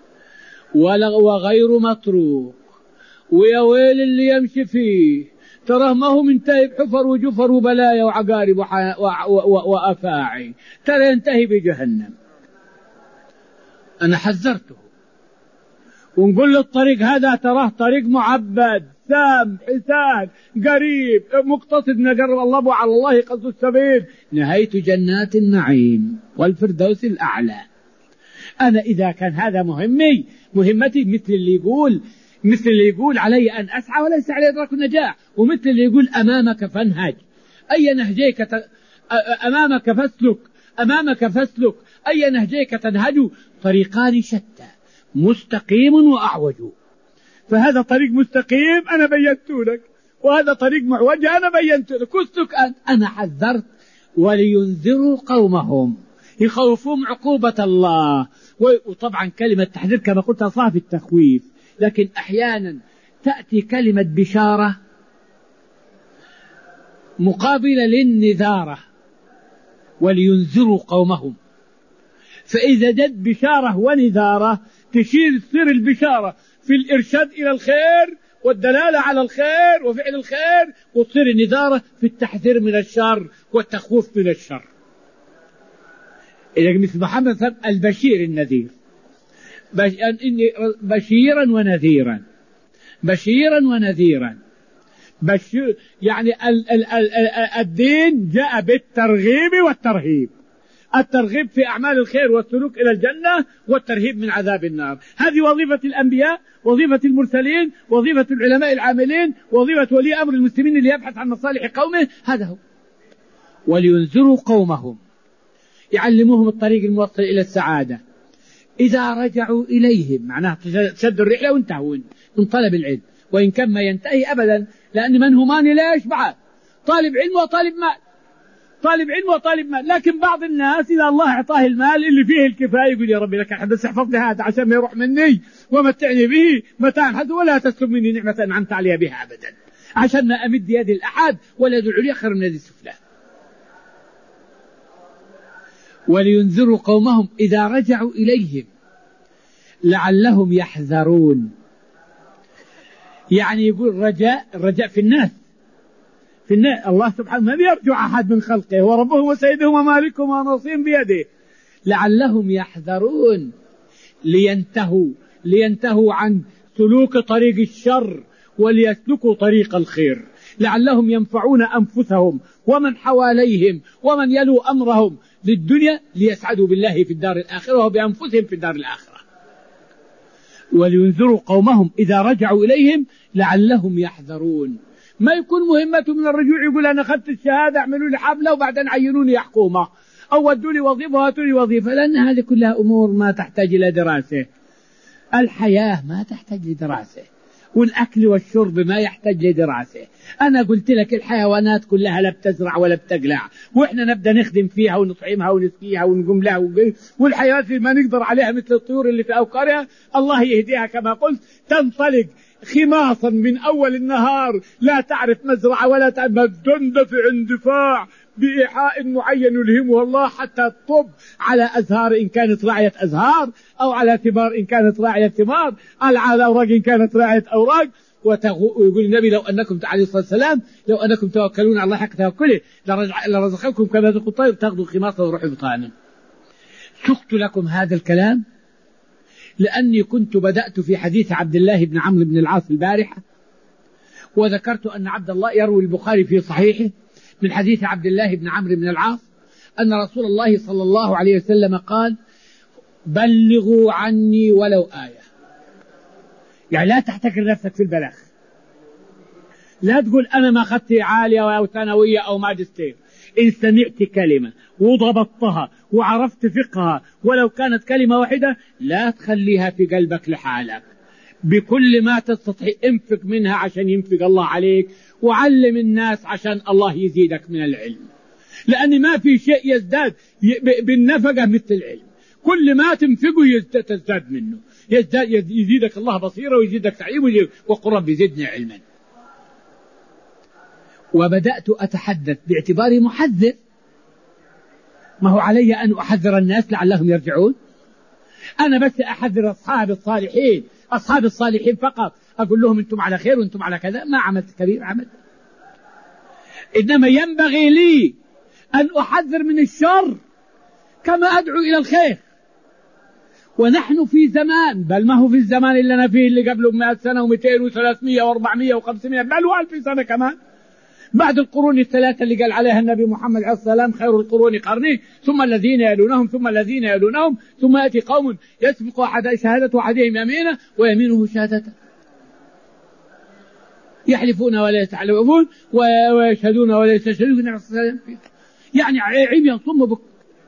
وغير مطروق، ويا ويل اللي يمشي فيه، تراه ما هو منتهي بحفر وجفر وبلايا وعقارب وأفاعي، ترى ينتهي بجهنم. أنا حذرته، ونقول له: الطريق هذا تراه طريق معبد سام حسان قريب مقتصد من قرب الله، وعلى الله قصد السبيل، نهاية جنات النعيم والفردوس الأعلى. أنا إذا كان هذا مهمتي مثل اللي يقول علي أن أسعى وليس علي إدراك النجاح، ومثل اللي يقول أمامك فانهج، أي نهجيك أمامك فاسلك أي نهجيك تنهج، طريقان شتى مستقيم وأعوج. فهذا طريق مستقيم أنا بينته لك، وهذا طريق معوج أنا بينته لك، اسلك أنا حذرت. ولينذروا قومهم، يخوفون عقوبة الله. وطبعا كلمة تحذير كما قلت صعب التخويف، لكن أحيانا تأتي كلمة بشارة مقابلة للنذارة. ولينذروا قومهم، فإذا جد بشارة ونذارة تصير البشارة في الإرشاد إلى الخير، والدلالة على الخير وفعل الخير، وتصير النذارة في التحذير من الشر والتخويف من الشر. إذا مثل محمد صلى الله عليه وسلم البشير النذير، بشيرا ونذيرا، بشيرا ونذيرا. يعني الدين جاء بالترغيب والترهيب، الترغيب في أعمال الخير والسلوك إلى الجنة، والترهيب من عذاب النار. هذه وظيفة الأنبياء، وظيفة المرسلين، وظيفة العلماء العاملين، وظيفة ولي أمر المسلمين اللي يبحث عن مصالح قومه. هذا هو. ولينذروا قومهم، يعلموهم الطريق الموصل إلى السعادة إذا رجعوا إليهم. معناه تشد الرحلة وانتهوا من طلب العلم، وإن كان ما ينتهي أبدا، لأن من همان لا يشبع، طالب علم وطالب مال، طالب علم وطالب مال. لكن بعض الناس إذا الله أعطاه المال اللي فيه الكفاية يقول يا ربي لك الحمد، بس احفظ لي هذا عشان ما يروح مني، ومتعني به متاعا حسنا، ولا تسلب مني نعمة أنعمت عليها بها أبدا، عشان ما أمد يدي الأحد ولا يد العليا خير من يد السفلى. ولينذروا قومهم إذا رجعوا إليهم لعلهم يحذرون. يعني يقول الرجاء في الناس، في الناس. الله سبحانه ما يرجع أحد من خلقه، وربهم وسيدهم ومالكهم وناصيهم بيده. لعلهم يحذرون، لينتهوا عن سلوك طريق الشر وليسلكوا طريق الخير، لعلهم ينفعون أنفسهم ومن حواليهم ومن يلو أمرهم للدنيا، ليسعدوا بالله في الدار الآخرة وبأنفسهم في الدار الآخرة. ولينذروا قومهم إذا رجعوا إليهم لعلهم يحذرون. ما يكون مهمته من الرجوع يقول أنا أخذت الشهادة اعملوا لي حفلة وبعدين عينوني حكومة أو ودوا لي وظيفة وهاتوا لي وظيفة، لأن هذه كلها أمور ما تحتاج إلى دراسة. الحياة ما تحتاج لدراسة، والأكل والشرب ما يحتاج لدراسة. أنا قلت لك الحيوانات كلها لا بتزرع ولا بتقلع، وإحنا نبدأ نخدم فيها ونطعمها ونسقيها ونقوم لها، والحيوانات ما نقدر عليها مثل الطيور اللي في أوكارها الله يهديها كما قلت، تنطلق خماصا من أول النهار لا تعرف مزرعة ولا تعرف، تندفع اندفاع بإيحاء معين يلهمه الله حتى تطب على أزهار إن كانت راعية أزهار، أو على ثمار إن كانت راعية ثمار، أو على أوراق إن كانت راعية أوراق. ويقول النبي لو أنكم عليه الصلاة والسلام لو أنكم توكلون على الله حق توكله لرزقكم كما يرزق الطير تغدو خماصا وروح بطانا. سقت لكم هذا الكلام لأني كنت بدأت في حديث عبد الله بن عمرو بن العاص البارحة، وذكرت أن عبد الله يروي البخاري في صحيحه من حديث عبد الله بن عمرو بن العاص أن رسول الله صلى الله عليه وسلم قال بلغوا عني ولو آية. يعني لا تحتكر نفسك في البلاغ، لا تقول أنا ما أخذت عالية أو ثانوية أو ماجستير. إن سمعت كلمة وضبطتها وعرفت فقهها ولو كانت كلمة واحدة لا تخليها في قلبك لحالك، بكل ما تستطيع انفق منها عشان ينفق الله عليك، وعلم الناس عشان الله يزيدك من العلم، لأن ما في شيء يزداد بالنفقة مثل العلم. كل ما تنفقه تزداد منه، يزيدك الله بصيرة ويزيدك تعليم، وقل رب زدني علما. وبدأت أتحدث باعتباري محذر، ما هو علي أن أحذر الناس لعلهم يرجعون؟ أنا بس أحذر أصحاب الصالحين، أصحاب الصالحين فقط، أقول لهم أنتم على خير وأنتم على كذا. ما عملت كبير عمل، إنما ينبغي لي أن أحذر من الشر كما أدعو إلى الخير. ونحن في زمان، بل ما هو في الزمان اللي أنا فيه اللي قبله 100 سنة و200 و300 و400 و500 بل و1000 سنة كمان، بعد القرون الثلاثة اللي قال عليها النبي محمد عليه الصلاة والسلام خير القرون قرني ثم الذين يلونهم ثم الذين يلونهم ثم يأتي قوم يسبق شهادة أحدهم يمينه ويمينه شهادته، يحلفون ولا يتحلفون ويشهدون ولا يستشهدون، يعني عمي صم بك.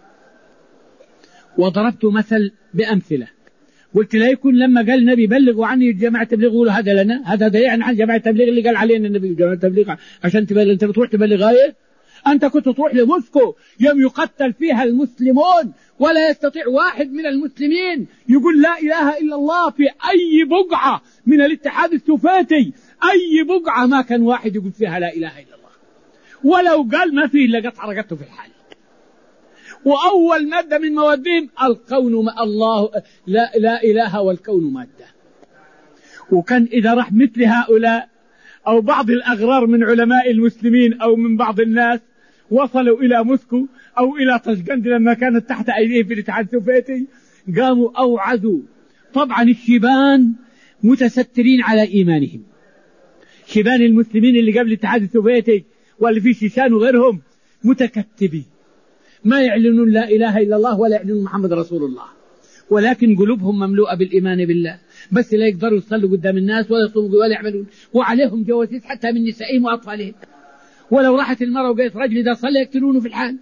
وضربت مثل بأمثلة، قلت لا يكون لما قال النبي بلغوا عني جماعة تبليغ يقولوا هذا لنا، هذا يعني عن جماعة تبليغ اللي قال علينا النبي جماعة تبليغ عشان تبلغ. أنت بتروح تبلغ آية؟ أنت كنت تروح لموسكو يوم يقتل فيها المسلمون ولا يستطيع واحد من المسلمين يقول لا إله إلا الله في أي بقعة من الاتحاد السوفيتي، أي بقعة ما كان واحد يقول فيها لا إله إلا الله، ولو قال ما فيه إلا قطع رقبته في الحال. وأول مادة من موادهم الكون الله لا إله والكون مادة، وكان إذا راح مثل هؤلاء أو بعض الأغرار من علماء المسلمين أو من بعض الناس وصلوا إلى موسكو أو إلى طشقند لما كانت تحت أيديهم في الاتحاد السوفيتي، قاموا أوعدوا. طبعا الشيبان متسترين على إيمانهم، شيبان المسلمين اللي قبل الاتحاد السوفيتي واللي في شيشان وغيرهم متكتبين، ما يعلنون لا إله إلا الله ولا يعلنون محمد رسول الله، ولكن قلوبهم مملوءة بالإيمان بالله، بس لا يقدروا يصلوا قدام الناس ولا يصوموا ولا يعملون، وعليهم جواسيس حتى من نسائهم وأطفالهم. ولو راحت المرأة وقالت رجل إذا صلى يقتلونه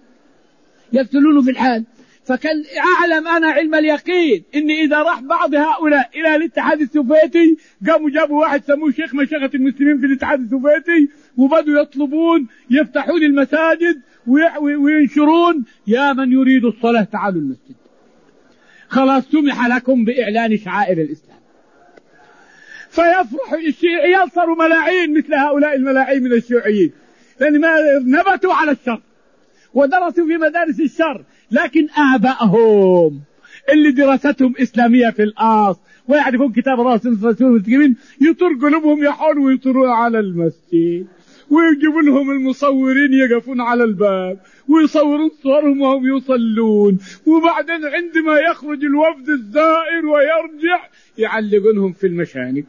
في الحال. فكان أعلم أنا علم اليقين إن إذا راح بعض هؤلاء إلى الاتحاد السوفيتي قاموا جابوا واحد سموه شيخ مشيخة المسلمين في الاتحاد السوفيتي وبدوا يطلبون يفتحون المساجد وينشرون يا من يريد الصلاة تعالوا المسجد، خلاص سمح لكم بإعلان شعائر الإسلام. فيفرح الشيعيين، صاروا ملاعين مثل هؤلاء الملاعين من الشيوعيين، لأن ما نبتوا على الشر ودرسوا في مدارس الشر، لكن آبائهم اللي دراستهم إسلامية في الأصل ويعرفون كتاب الله وسنة رسوله المسلمين يطر قلوبهم يحون ويطرون على المسجد، ويجيبون لهم المصورين يقفون على الباب ويصورون صورهم وهم يصلون، وبعدين عندما يخرج الوفد الزائر ويرجع يعلقونهم في المشانق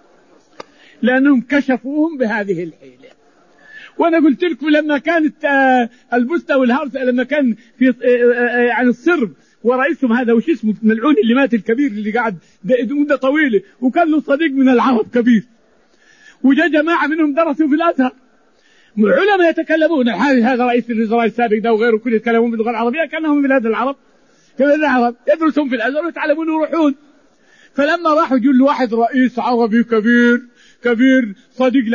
لأنهم كشفوهم بهذه الحيلة. وأنا قلت لكم لما كانت البوسنة والهرسك لما كان في يعني الصرب ورئيسهم هذا وش اسمه ملعون اللي مات الكبير اللي قعد مدة طويلة وكان له صديق من العرب كبير، وجاء جماعة منهم درسوا في الأزهر علماء يتكلمون هذا رئيس الوزراء السابق ده وغيره كل يتكلمون باللغة العربية كأنهم من بلاد العرب يدرسون في الأزهر ويتعلمون ويروحون. فلما راحوا يقول له واحد رئيس عربي كبير صديق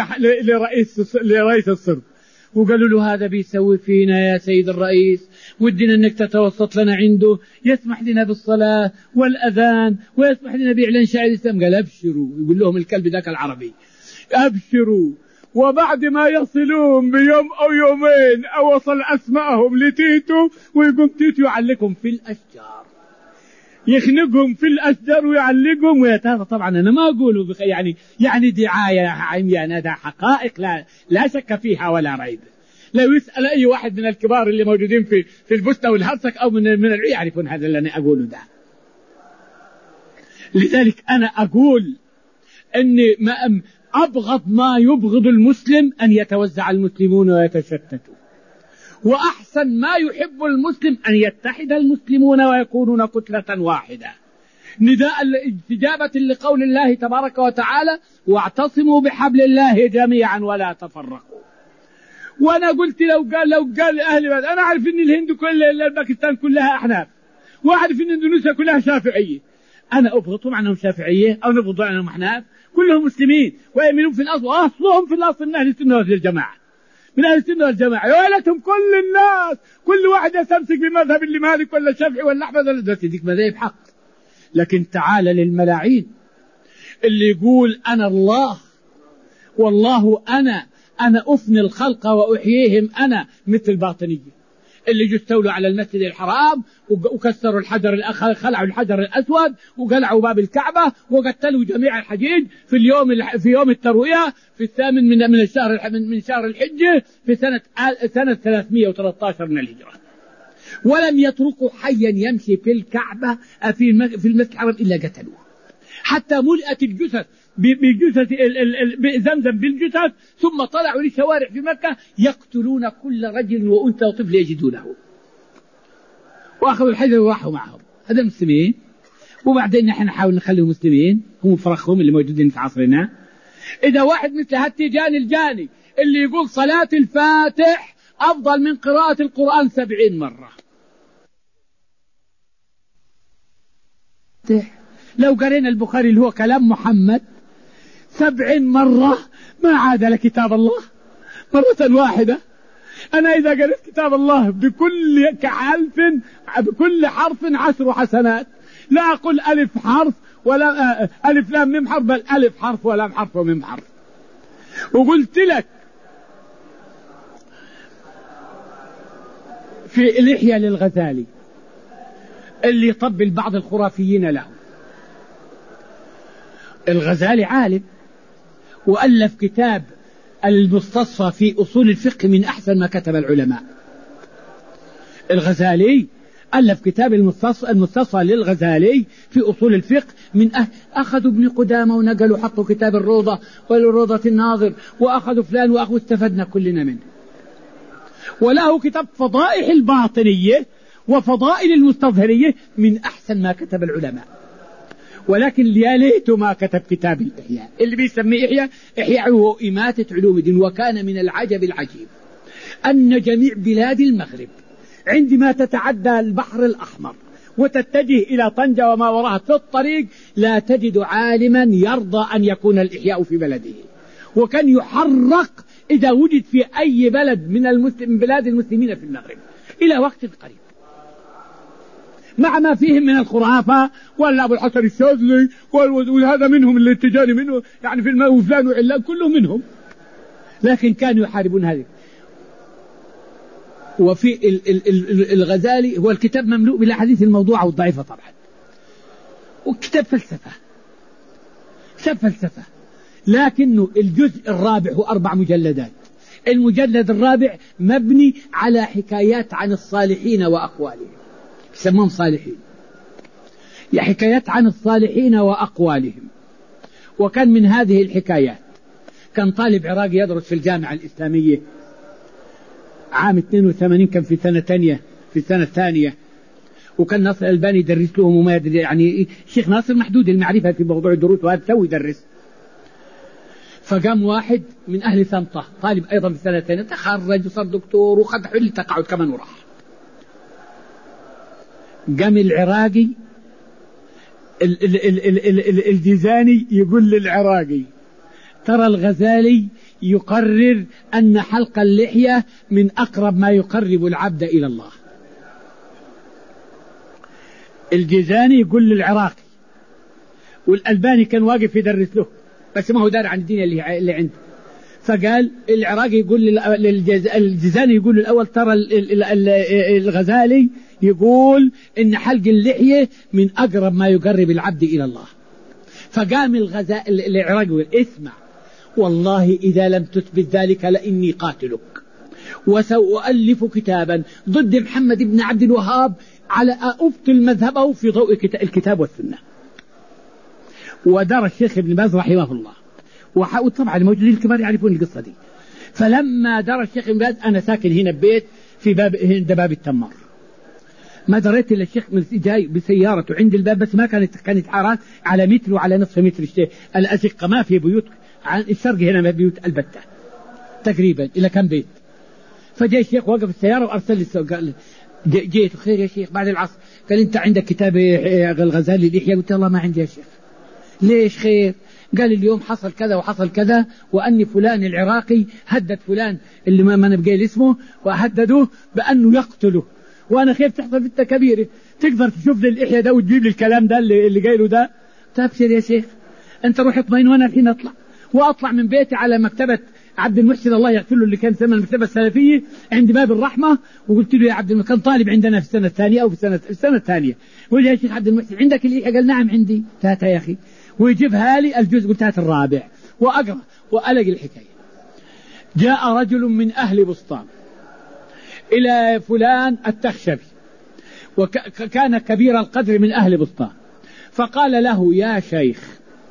لرئيس الصرب وقالوا له هذا بيسوي فينا يا سيد الرئيس، ودنا انك تتوسط لنا عنده، يسمح لنا بالصلاة والأذان ويسمح لنا بإعلان شعائر الإسلام. قال أبشروا، يقول لهم الكلب ذاك العربي أبشروا، وبعد ما يصلون بيوم أو يومين أو وصل أسماءهم لتيتو ويقوم تيتو يعلقهم في الأشجار، يخنقهم في الأشجار ويعلقهم. هذا طبعا أنا ما أقوله يعني دعاية عميانة، هذا حقائق لا شك فيها ولا ريب. لو يسأل أي واحد من الكبار اللي موجودين في البوسنة والهرسك أو من يعرفون هذا اللي أنا أقوله ده. لذلك أنا أقول أن أبغض ما يبغض المسلم أن يتوزع المسلمون ويتشتتوا، وأحسن ما يحب المسلم أن يتحد المسلمون ويكونون كتلة واحدة، نداء استجابة لقول الله تبارك وتعالى واعتصموا بحبل الله جميعا ولا تفرقوا. وأنا قلت لو قال أهل بلد، أنا أعرف أن الهند باكستان كلها أحناف، وأعرف أن اندونيسيا كلها شافعية، أنا أبغضهم عنهم شافعية أو نبغض عنهم أحناف، كلهم مسلمين ويؤمنون في الأصل، أصلهم في الأصل من أهل السنة والجماعة، من أهل السنة والجماعة. يا ليتهم كل الناس كل واحد يستمسك بمذهب اللي مالك ولا شافعي ولا أحمد ولا ديك مذاهب حق. لكن تعال للملاعين اللي يقول أنا الله والله أنا أفني الخلق وأحييهم أنا، مثل الباطنية اللي جستولوا على المسجد الحرام وكسروا خلعوا الحجر الأسود وقلعوا باب الكعبة وقتلوا جميع الحجيج في يوم التروية في الثامن من شهر الحجة في سنة 313 من الهجرة، ولم يتركوا حيا يمشي في الكعبة في المسجد الحرام إلا قتلوه، حتى ملئت الجثث بجثث زمزم بالجثث، ثم طلعوا للشوارع في مكة يقتلون كل رجل وأنثى وطفل يجدونه، وأخذوا الحجر وراحوا معهم. هذا مسلمين، وبعدين نحن نحاول نخليهم مسلمين، هم فرخهم اللي موجودين في عصرنا. إذا واحد مثل هالتيجان الجاني اللي يقول صلاة الفاتح أفضل من قراءة القرآن 70 مرة، لو قرينا البخاري اللي هو كلام محمد 70 مرة ما عاد لكتاب الله مرة واحدة. أنا إذا قرأت كتاب الله بكل حرف 10 حسنات، لا أقول ألف حرف ولا ألف لام ميم حرف، بل ألف حرف ولام حرف وميم حرف. وقلت لك في لحية للغزالي اللي يطبل بعض الخرافيين له، الغزالي عالم وألف كتاب المستصفى في أصول الفقه من أحسن ما كتب العلماء. الغزالي ألف كتاب المستصفى للغزالي في أصول الفقه من أخذوا ابن قدامة ونقلوا حطوا كتاب الروضة والروضة الناظر وأخذوا فلان وأخذوا استفدنا كلنا منه. وله كتاب فضائح الباطنية وفضائل المستظهرية من أحسن ما كتب العلماء. ولكن يا ليت ما كتب كتاب الإحياء اللي بيسميه إحياء هو إماتة علوم الدين. وكان من العجب العجيب أن جميع بلاد المغرب عندما تتعدى البحر الأحمر وتتجه إلى طنجة وما وراها في الطريق لا تجد عالما يرضى أن يكون الإحياء في بلده، وكان يحرق إذا وجد في أي بلد من بلاد المسلمين في المغرب إلى وقت قريب، مع ما فيهم من الخرافة ولا أبو الحسن الشاذلي وهذا منهم اللي تجاني منه يعني في الماء وفلان وعلان كلهم منهم، لكن كانوا يحاربون هذه. وفي الغزالي هو الكتاب مملوء بالأحاديث الموضوعة والضعيفة طبعا، وكتاب فلسفة، لكنه الجزء الرابع هو 4 مجلدات. المجلد الرابع مبني على حكايات عن الصالحين وأقوالهم، يسمون صالحين، حكايات عن الصالحين وأقوالهم. وكان من هذه الحكايات كان طالب عراقي يدرس في الجامعة الإسلامية عام 82، كان في السنة الثانية، وكان ناصر الألباني يدرس لهم وما يدري يعني الشيخ ناصر محدود المعرفة في موضوع الدروس وهذا تو يدرس. فقام واحد من أهل ثمطة طالب أيضا في السنة الثانية تخرج وصار دكتور وخد حل تقاعد كمان وراح. قام العراقي الجيزاني يقول للعراقي ترى الغزالي يقرر أن حلق اللحية من أقرب ما يقرب العبد إلى الله. الجيزاني يقول للعراقي، والألباني كان واقف يدرس له بس ما هو دار عن الدين اللي عنده. فقال العراقي يقول الجيزاني يقول الأول ترى الغزالي يقول إن حلق اللحية من أقرب ما يقرب العبد إلى الله. فقام العراقي يقول اسمع والله إذا لم تثبت ذلك لإني قاتلك، وسأؤلف كتابا ضد محمد بن عبد الوهاب على أبطل مذهبه في ضوء الكتاب والسنة. ودار الشيخ ابن باز رحمه الله، وطبعا الموجودين الكبار يعرفون القصة دي. فلما دار الشيخ ابن باز أنا ساكن هنا ببيت في باب التمار، ما دريت إلا الشيخ جاي بسيارته عند الباب، بس ما كانت حارات على متر وعلى نصف متر الأزقة، ما في بيوت عن الشرق هنا ما بيوت البتة تقريبا إلى كم بيت. فجاء الشيخ وقف السيارة وأرسل لي قال جيت خير يا شيخ بعد العصر، قال أنت عندك كتاب الغزالي الإحياء؟ قلت والله ما عندي يا شيخ. ليش خير؟ قال اليوم حصل كذا وحصل كذا، وأني فلان العراقي هدد فلان اللي ما نبقى اسمه وهدده بأنه يقتله، وأنا خير تحصل فتنة كبيرة. تقدر تشوف لي الإحياء ده وتجيب لي الكلام ده اللي قايله ده؟ تبشر يا شيخ أنت روح اطمئن وأنا الحين أطلع من بيتي على مكتبة عبد المحسن الله يغفر له اللي كان سمى المكتبة السلفية عند باب الرحمة، وقلت له يا عبد المحسن كان طالب عندنا في السنة الثانية أو في السنة الثانية، وقلت يا شيخ عبد المحسن عندك الإحياء؟ قال نعم عندي. هاتها يا أخي، ويجيبها لي الجزء، قلت هات الرابع وأقرأ وألقي الحكاية. جاء رجل من أهل بسطام إلى فلان التخشبي، وكان كبير القدر من أهل بسطام، فقال له يا شيخ،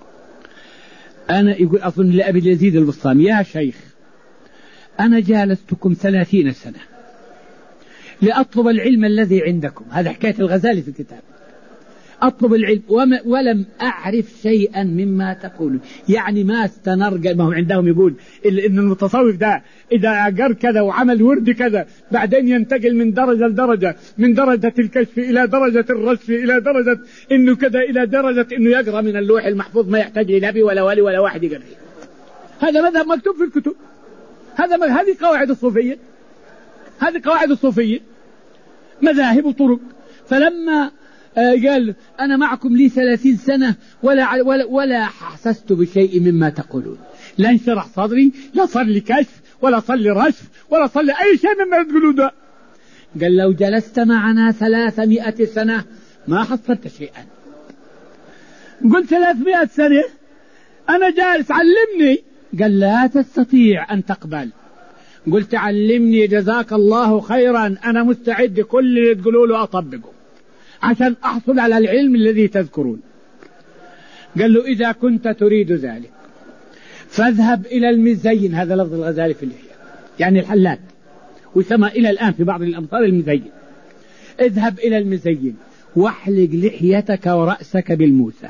أنا يقول أظن لأبي اليزيد البسطامي، يا شيخ أنا جالستكم 30 سنة لأطلب العلم الذي عندكم، هذا حكاية الغزالي في الكتاب، أطلب العلم ولم أعرف شيئا مما تقول، يعني ما استنرق. ما هو عندهم يقول إن المتصوف ده إذا أقر كذا وعمل ورد كذا بعدين ينتقل من درجة لدرجة، من درجة الكشف إلى درجة الرشف إلى درجة إنه كذا إلى درجة إنه يقرأ من اللوح المحفوظ ما يحتاج إلى نبي ولا ولي ولا واحد يقرأ. هذا مذهب مكتوب في الكتب، هذه قواعد الصوفية، هذه قواعد الصوفية مذاهب وطرق. فلما قال أنا معكم لي 30 سنة ولا حسست بشيء مما تقولون، لا انشرح صدري، لا صار لي كشف ولا صار لي رشف ولا صار لي أي شيء مما تقولون ده. قال لو جلست معنا 300 سنة ما حصلت شيئا. قلت 300 سنة أنا جالس علمني. قال لا تستطيع أن تقبل. قلت علمني جزاك الله خيرا، أنا مستعد كل اللي تقولوا له أطبقه عشان أحصل على العلم الذي تذكرون. قال له إذا كنت تريد ذلك فاذهب إلى المزين، هذا لفظ الغزالي في اللحية يعني الحلاق، ويسمى إلى الآن في بعض الأمصار المزين. اذهب إلى المزين واحلق لحيتك ورأسك بالموسى،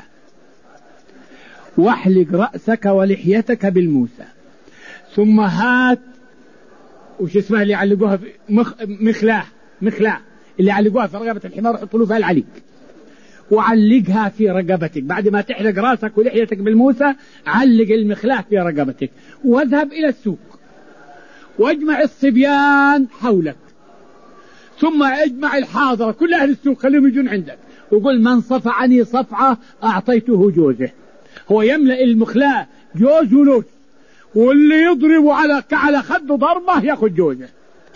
واحلق رأسك ولحيتك بالموسى، ثم هات وش اسمها اللي يعلقوها في مخلاه اللي يعلقوها في رقبة الحمار ويحطوا له فيها العليق، وعلقها في رقبتك. بعد ما تحلق رأسك ولحيتك بالموسى علق المخلاه في رقبتك، واذهب إلى السوق واجمع الصبيان حولك، ثم اجمع الحاضرة كل أهل السوق خليهم يجون عندك، وقل من صفعني صفعة أعطيته جوزه. هو يملأ المخلاة جوز ولوز، واللي يضرب على خده ضربة ياخذ جوزه.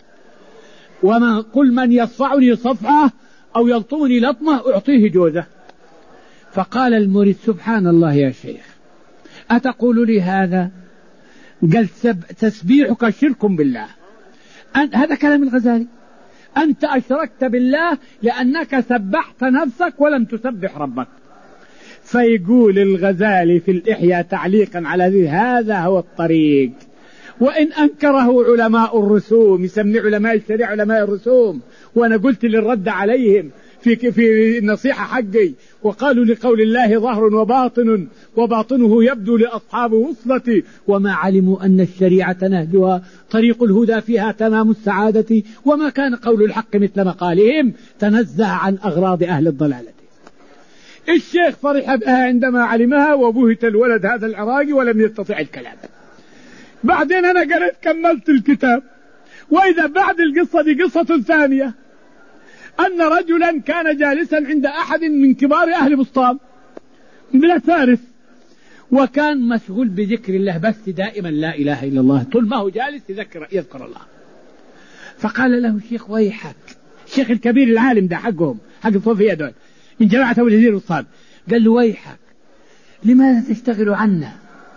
وما قل من يصفعني صفعة أو يلطمني لطمة أعطيه جوزه. فقال المريد سبحان الله يا شيخ أتقول لي هذا؟ قال تسبيحك شرك بالله. هذا كلام الغزالي، أنت أشركت بالله لأنك سبحت نفسك ولم تسبح ربك. فيقول الغزالي في الإحياء تعليقا على هذا هو الطريق، وإن أنكره علماء الرسوم، يسمي علماء الشريعة علماء الرسوم، وأنا قلت للرد عليهم في النصيحة حقي، وقالوا لقول الله ظهر وباطن وباطنه يبدو لأصحاب وصلتي، وما علموا أن الشريعة نهجها طريق الهدى فيها تمام السعادة، وما كان قول الحق مثل مقالهم تنزه عن أغراض أهل الضلالة. الشيخ فرح بها عندما علمها، وبهت الولد هذا العراقي ولم يستطع الكلام. بعدين أنا قرأت كملت الكتاب، وإذا بعد القصة دي قصة ثانية، أن رجلا كان جالسا عند أحد من كبار أهل بسطام بلا فارس، وكان مشغول بذكر الله بس دائما لا إله إلا الله، طول ما هو جالس يذكر الله. فقال له الشيخ ويحك، الشيخ الكبير العالم ده حقهم حق الصوفية دول من جماعة أبو الجزير والصاد، قال له ويحك لماذا تشتغل عنا؟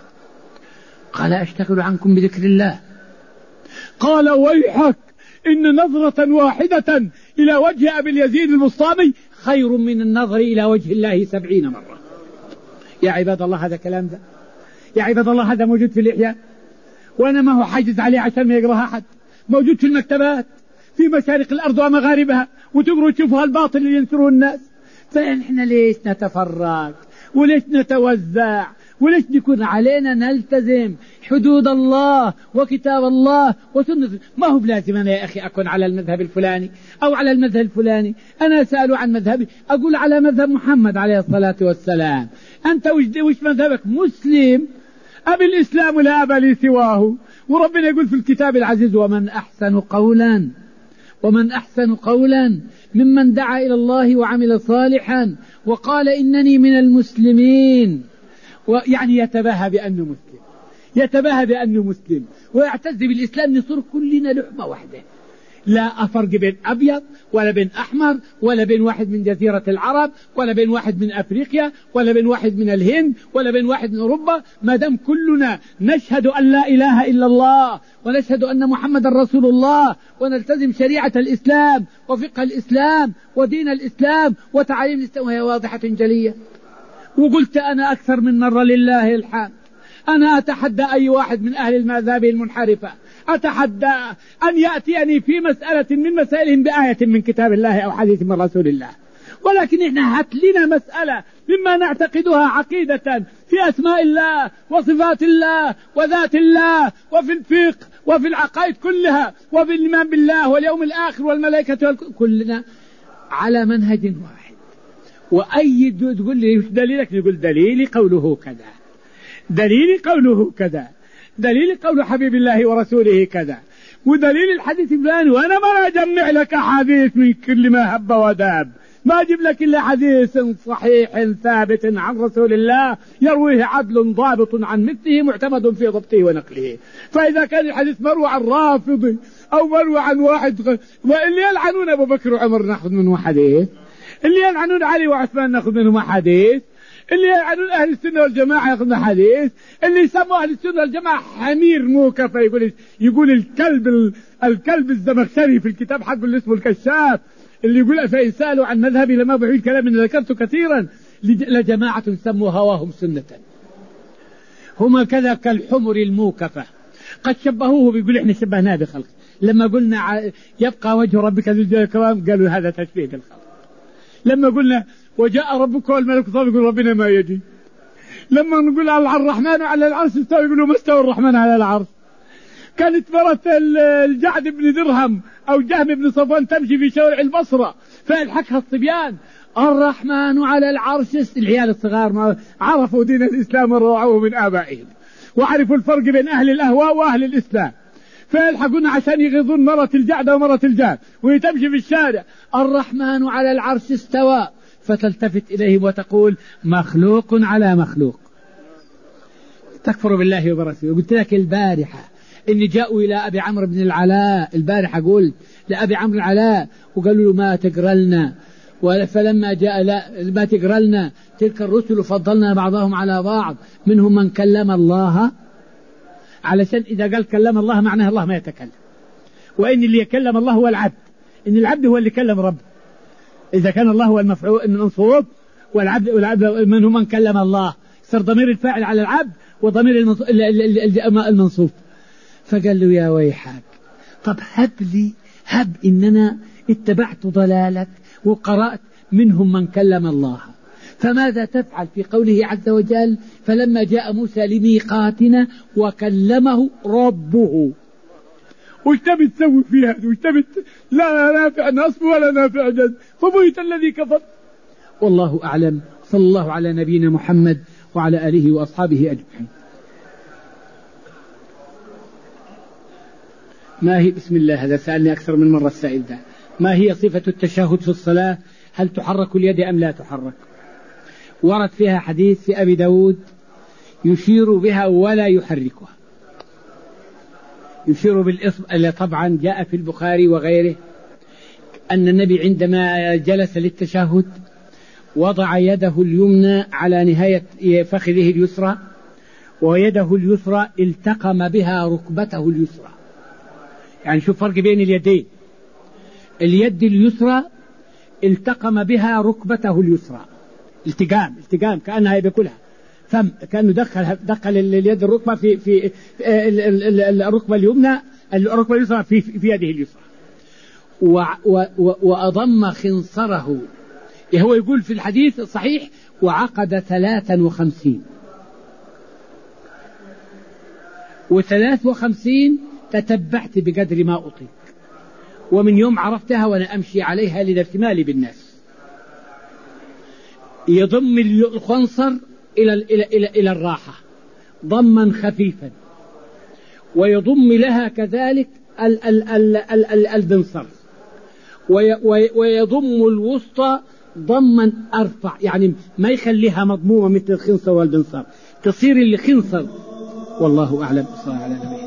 قال أشتغل عنكم بذكر الله. قال ويحك إن نظرة واحدة إلى وجه أبي اليزيد البسطامي خير من النظر إلى وجه الله 70 مرة. يا عباد الله هذا كلام ده، يا عباد الله هذا موجود في الإحياء، وأنا ما هو حاجز عليه عشان ما يقرأها أحد، موجود في المكتبات في مشارق الأرض ومغاربها، وتقروا تشوفوا الباطل اللي ينشره الناس. فإحنا ليش نتفرق وليش نتوزع وليش نكون علينا نلتزم حدود الله وكتاب الله وسنة؟ ما هو بلازم أنا يا أخي أكون على المذهب الفلاني أو على المذهب الفلاني. أنا أسأل عن مذهبي أقول على مذهب محمد عليه الصلاة والسلام. أنت وش مذهبك؟ مسلم، أبي الإسلام لا أبا لي سواه. وربنا يقول في الكتاب العزيز ومن أحسن قولا ممن دعا إلى الله وعمل صالحا وقال إنني من المسلمين. ويعني يتباهى بأنه مسلم ويعتز بالإسلام. نصير كلنا لحمة واحدة، لا أفرق بين أبيض ولا بين أحمر ولا بين واحد من جزيرة العرب ولا بين واحد من أفريقيا ولا بين واحد من الهند ولا بين واحد من أوروبا، ما دام كلنا نشهد أن لا إله إلا الله ونشهد أن محمد رسول الله ونلتزم شريعة الإسلام وفقه الإسلام ودين الإسلام وتعاليم الإسلام، وهي واضحة جلية. وقلت أنا أكثر من مرة لله الحمد، أنا أتحدى أي واحد من أهل المذاهب المنحرفة، أتحدى أن يأتيني في مسألة من مسائلهم بآية من كتاب الله أو حديث من رسول الله، ولكن إحنا هات لنا مسألة مما نعتقدها عقيدة في أسماء الله وصفات الله وذات الله وفي الفقه وفي العقائد كلها وفي الإيمان بالله واليوم الآخر والملائكة كلنا على منهج واحد. وأي تقول لي وش دليلك؟ نقول دليلي قوله كذا، دليل قوله كذا، دليل قول حبيب الله ورسوله كذا، ودليل الحديث فلان. وأنا ما أجمع لك حديث من كل ما هب وداب، ما أجيب لك إلا حديث صحيح ثابت عن رسول الله يرويه عدل ضابط عن مثله معتمد في ضبطه ونقله. فإذا كان الحديث مروى عن رافضي أو مروى عن واحد واللي يلعنون أبو بكر وعمر نأخذ منه حديث، اللي يلعنون علي وعثمان نأخذ منهم حديث، اللي يعنون أهل السنة والجماعة يأخذون حديث، اللي يسموا أهل السنة والجماعة حمير موكفة. يقول الكلب الزمخشري في الكتاب حق اللي اسمه الكشاف، اللي يقول فإن سألوا عن مذهبي لما بعيد الكلام إن ذكرته كثيرا لجماعة سموا هواهم سنة، هما كذا كالحمر الموكفة. قد شبهوه بيقول إحنا شبهناه بخلق، لما قلنا يبقى وجه ربك ذو الجلال والإكرام قالوا هذا تشبيه بالخلق. لما قلنا وجاء ربك والملك صار يقول ربنا ما يجي. لما نقول على الرحمن على العرش استوى يقولوا ما استوى الرحمن على العرش. كانت مرة الجعد بن درهم أو جهم بن صفوان تمشي في شوارع البصرة فالحقها الصبيان الرحمن على العرش. العيال الصغار ما عرفوا دين الإسلام وروعوه من آبائهم وعرفوا الفرق بين أهل الأهواء وأهل الإسلام، فيلحقون عشان يغيظون مرة الجعد ومرة الجاد وهي تمشي في الشارع الرحمن على العرش استوى، فتلتفت إليهم وتقول مخلوق على مخلوق. تكفر بالله وبرسوله. قلت لك البارحة إن جاءوا إلى أبي عمرو بن العلاء، البارحة قلت لأبي عمرو العلاء وقالوا له ما تقرأ لنا، فلما جاء لا ما تقرأ لنا تلك الرسل فضلنا بعضهم على بعض منهم من كلم الله، علشان إذا قال كلم الله معناه الله ما يتكلم، وإن اللي يكلم الله هو العبد، إن العبد هو اللي كلم رب. إذا كان الله هو المفعول المنصوب والعبد منهم من كلم الله، صار ضمير الفاعل على العبد وضمير المنصوب. فقال له يا ويحك، طب هب إننا اتبعت ضلالك وقرأت منهم من كلم الله، فماذا تفعل في قوله عز وجل فلما جاء موسى لميقاتنا وكلمه ربه؟ وش تبي تسوي في هذا؟ وش تبي لا نافع نصب ولا نافع جد، فبهت الذي كفر. والله أعلم. صلى الله على نبينا محمد وعلى آله وأصحابه أجمعين. ما هي بسم الله، هذا سألني أكثر من مرة السائل ده، ما هي صفة التشهد في الصلاة؟ هل تحرك اليد أم لا تحرك؟ ورد فيها حديث في أبي داود يشير بها ولا يحركها، يشير بالإصبع، اللي طبعا جاء في البخاري وغيره أن النبي عندما جلس للتشهد وضع يده اليمنى على نهاية فخذه اليسرى ويده اليسرى التقم بها ركبته اليسرى. يعني شوف فرق بين اليدين، اليد اليسرى التقم بها ركبته اليسرى، التقام كأنها بكلها فم، كأنه دخل اليد الركبة في الركبة اليمنى، الركبة اليسرى في يده اليسرى، وأضم خنصره. هو يقول في الحديث الصحيح وعقد 53 و53 تتبعت بقدر ما أطيق، ومن يوم عرفتها وأنا أمشي عليها لارتمالي بالناس. يضم الخنصر إلى الراحة ضما خفيفا، ويضم لها كذلك البنصر، ويضم الوسطى ضما أرفع، يعني ما يخليها مضمومة مثل الخنصر والبنصر، تصير الخنصر. والله أعلم. صلى الله على نبينا.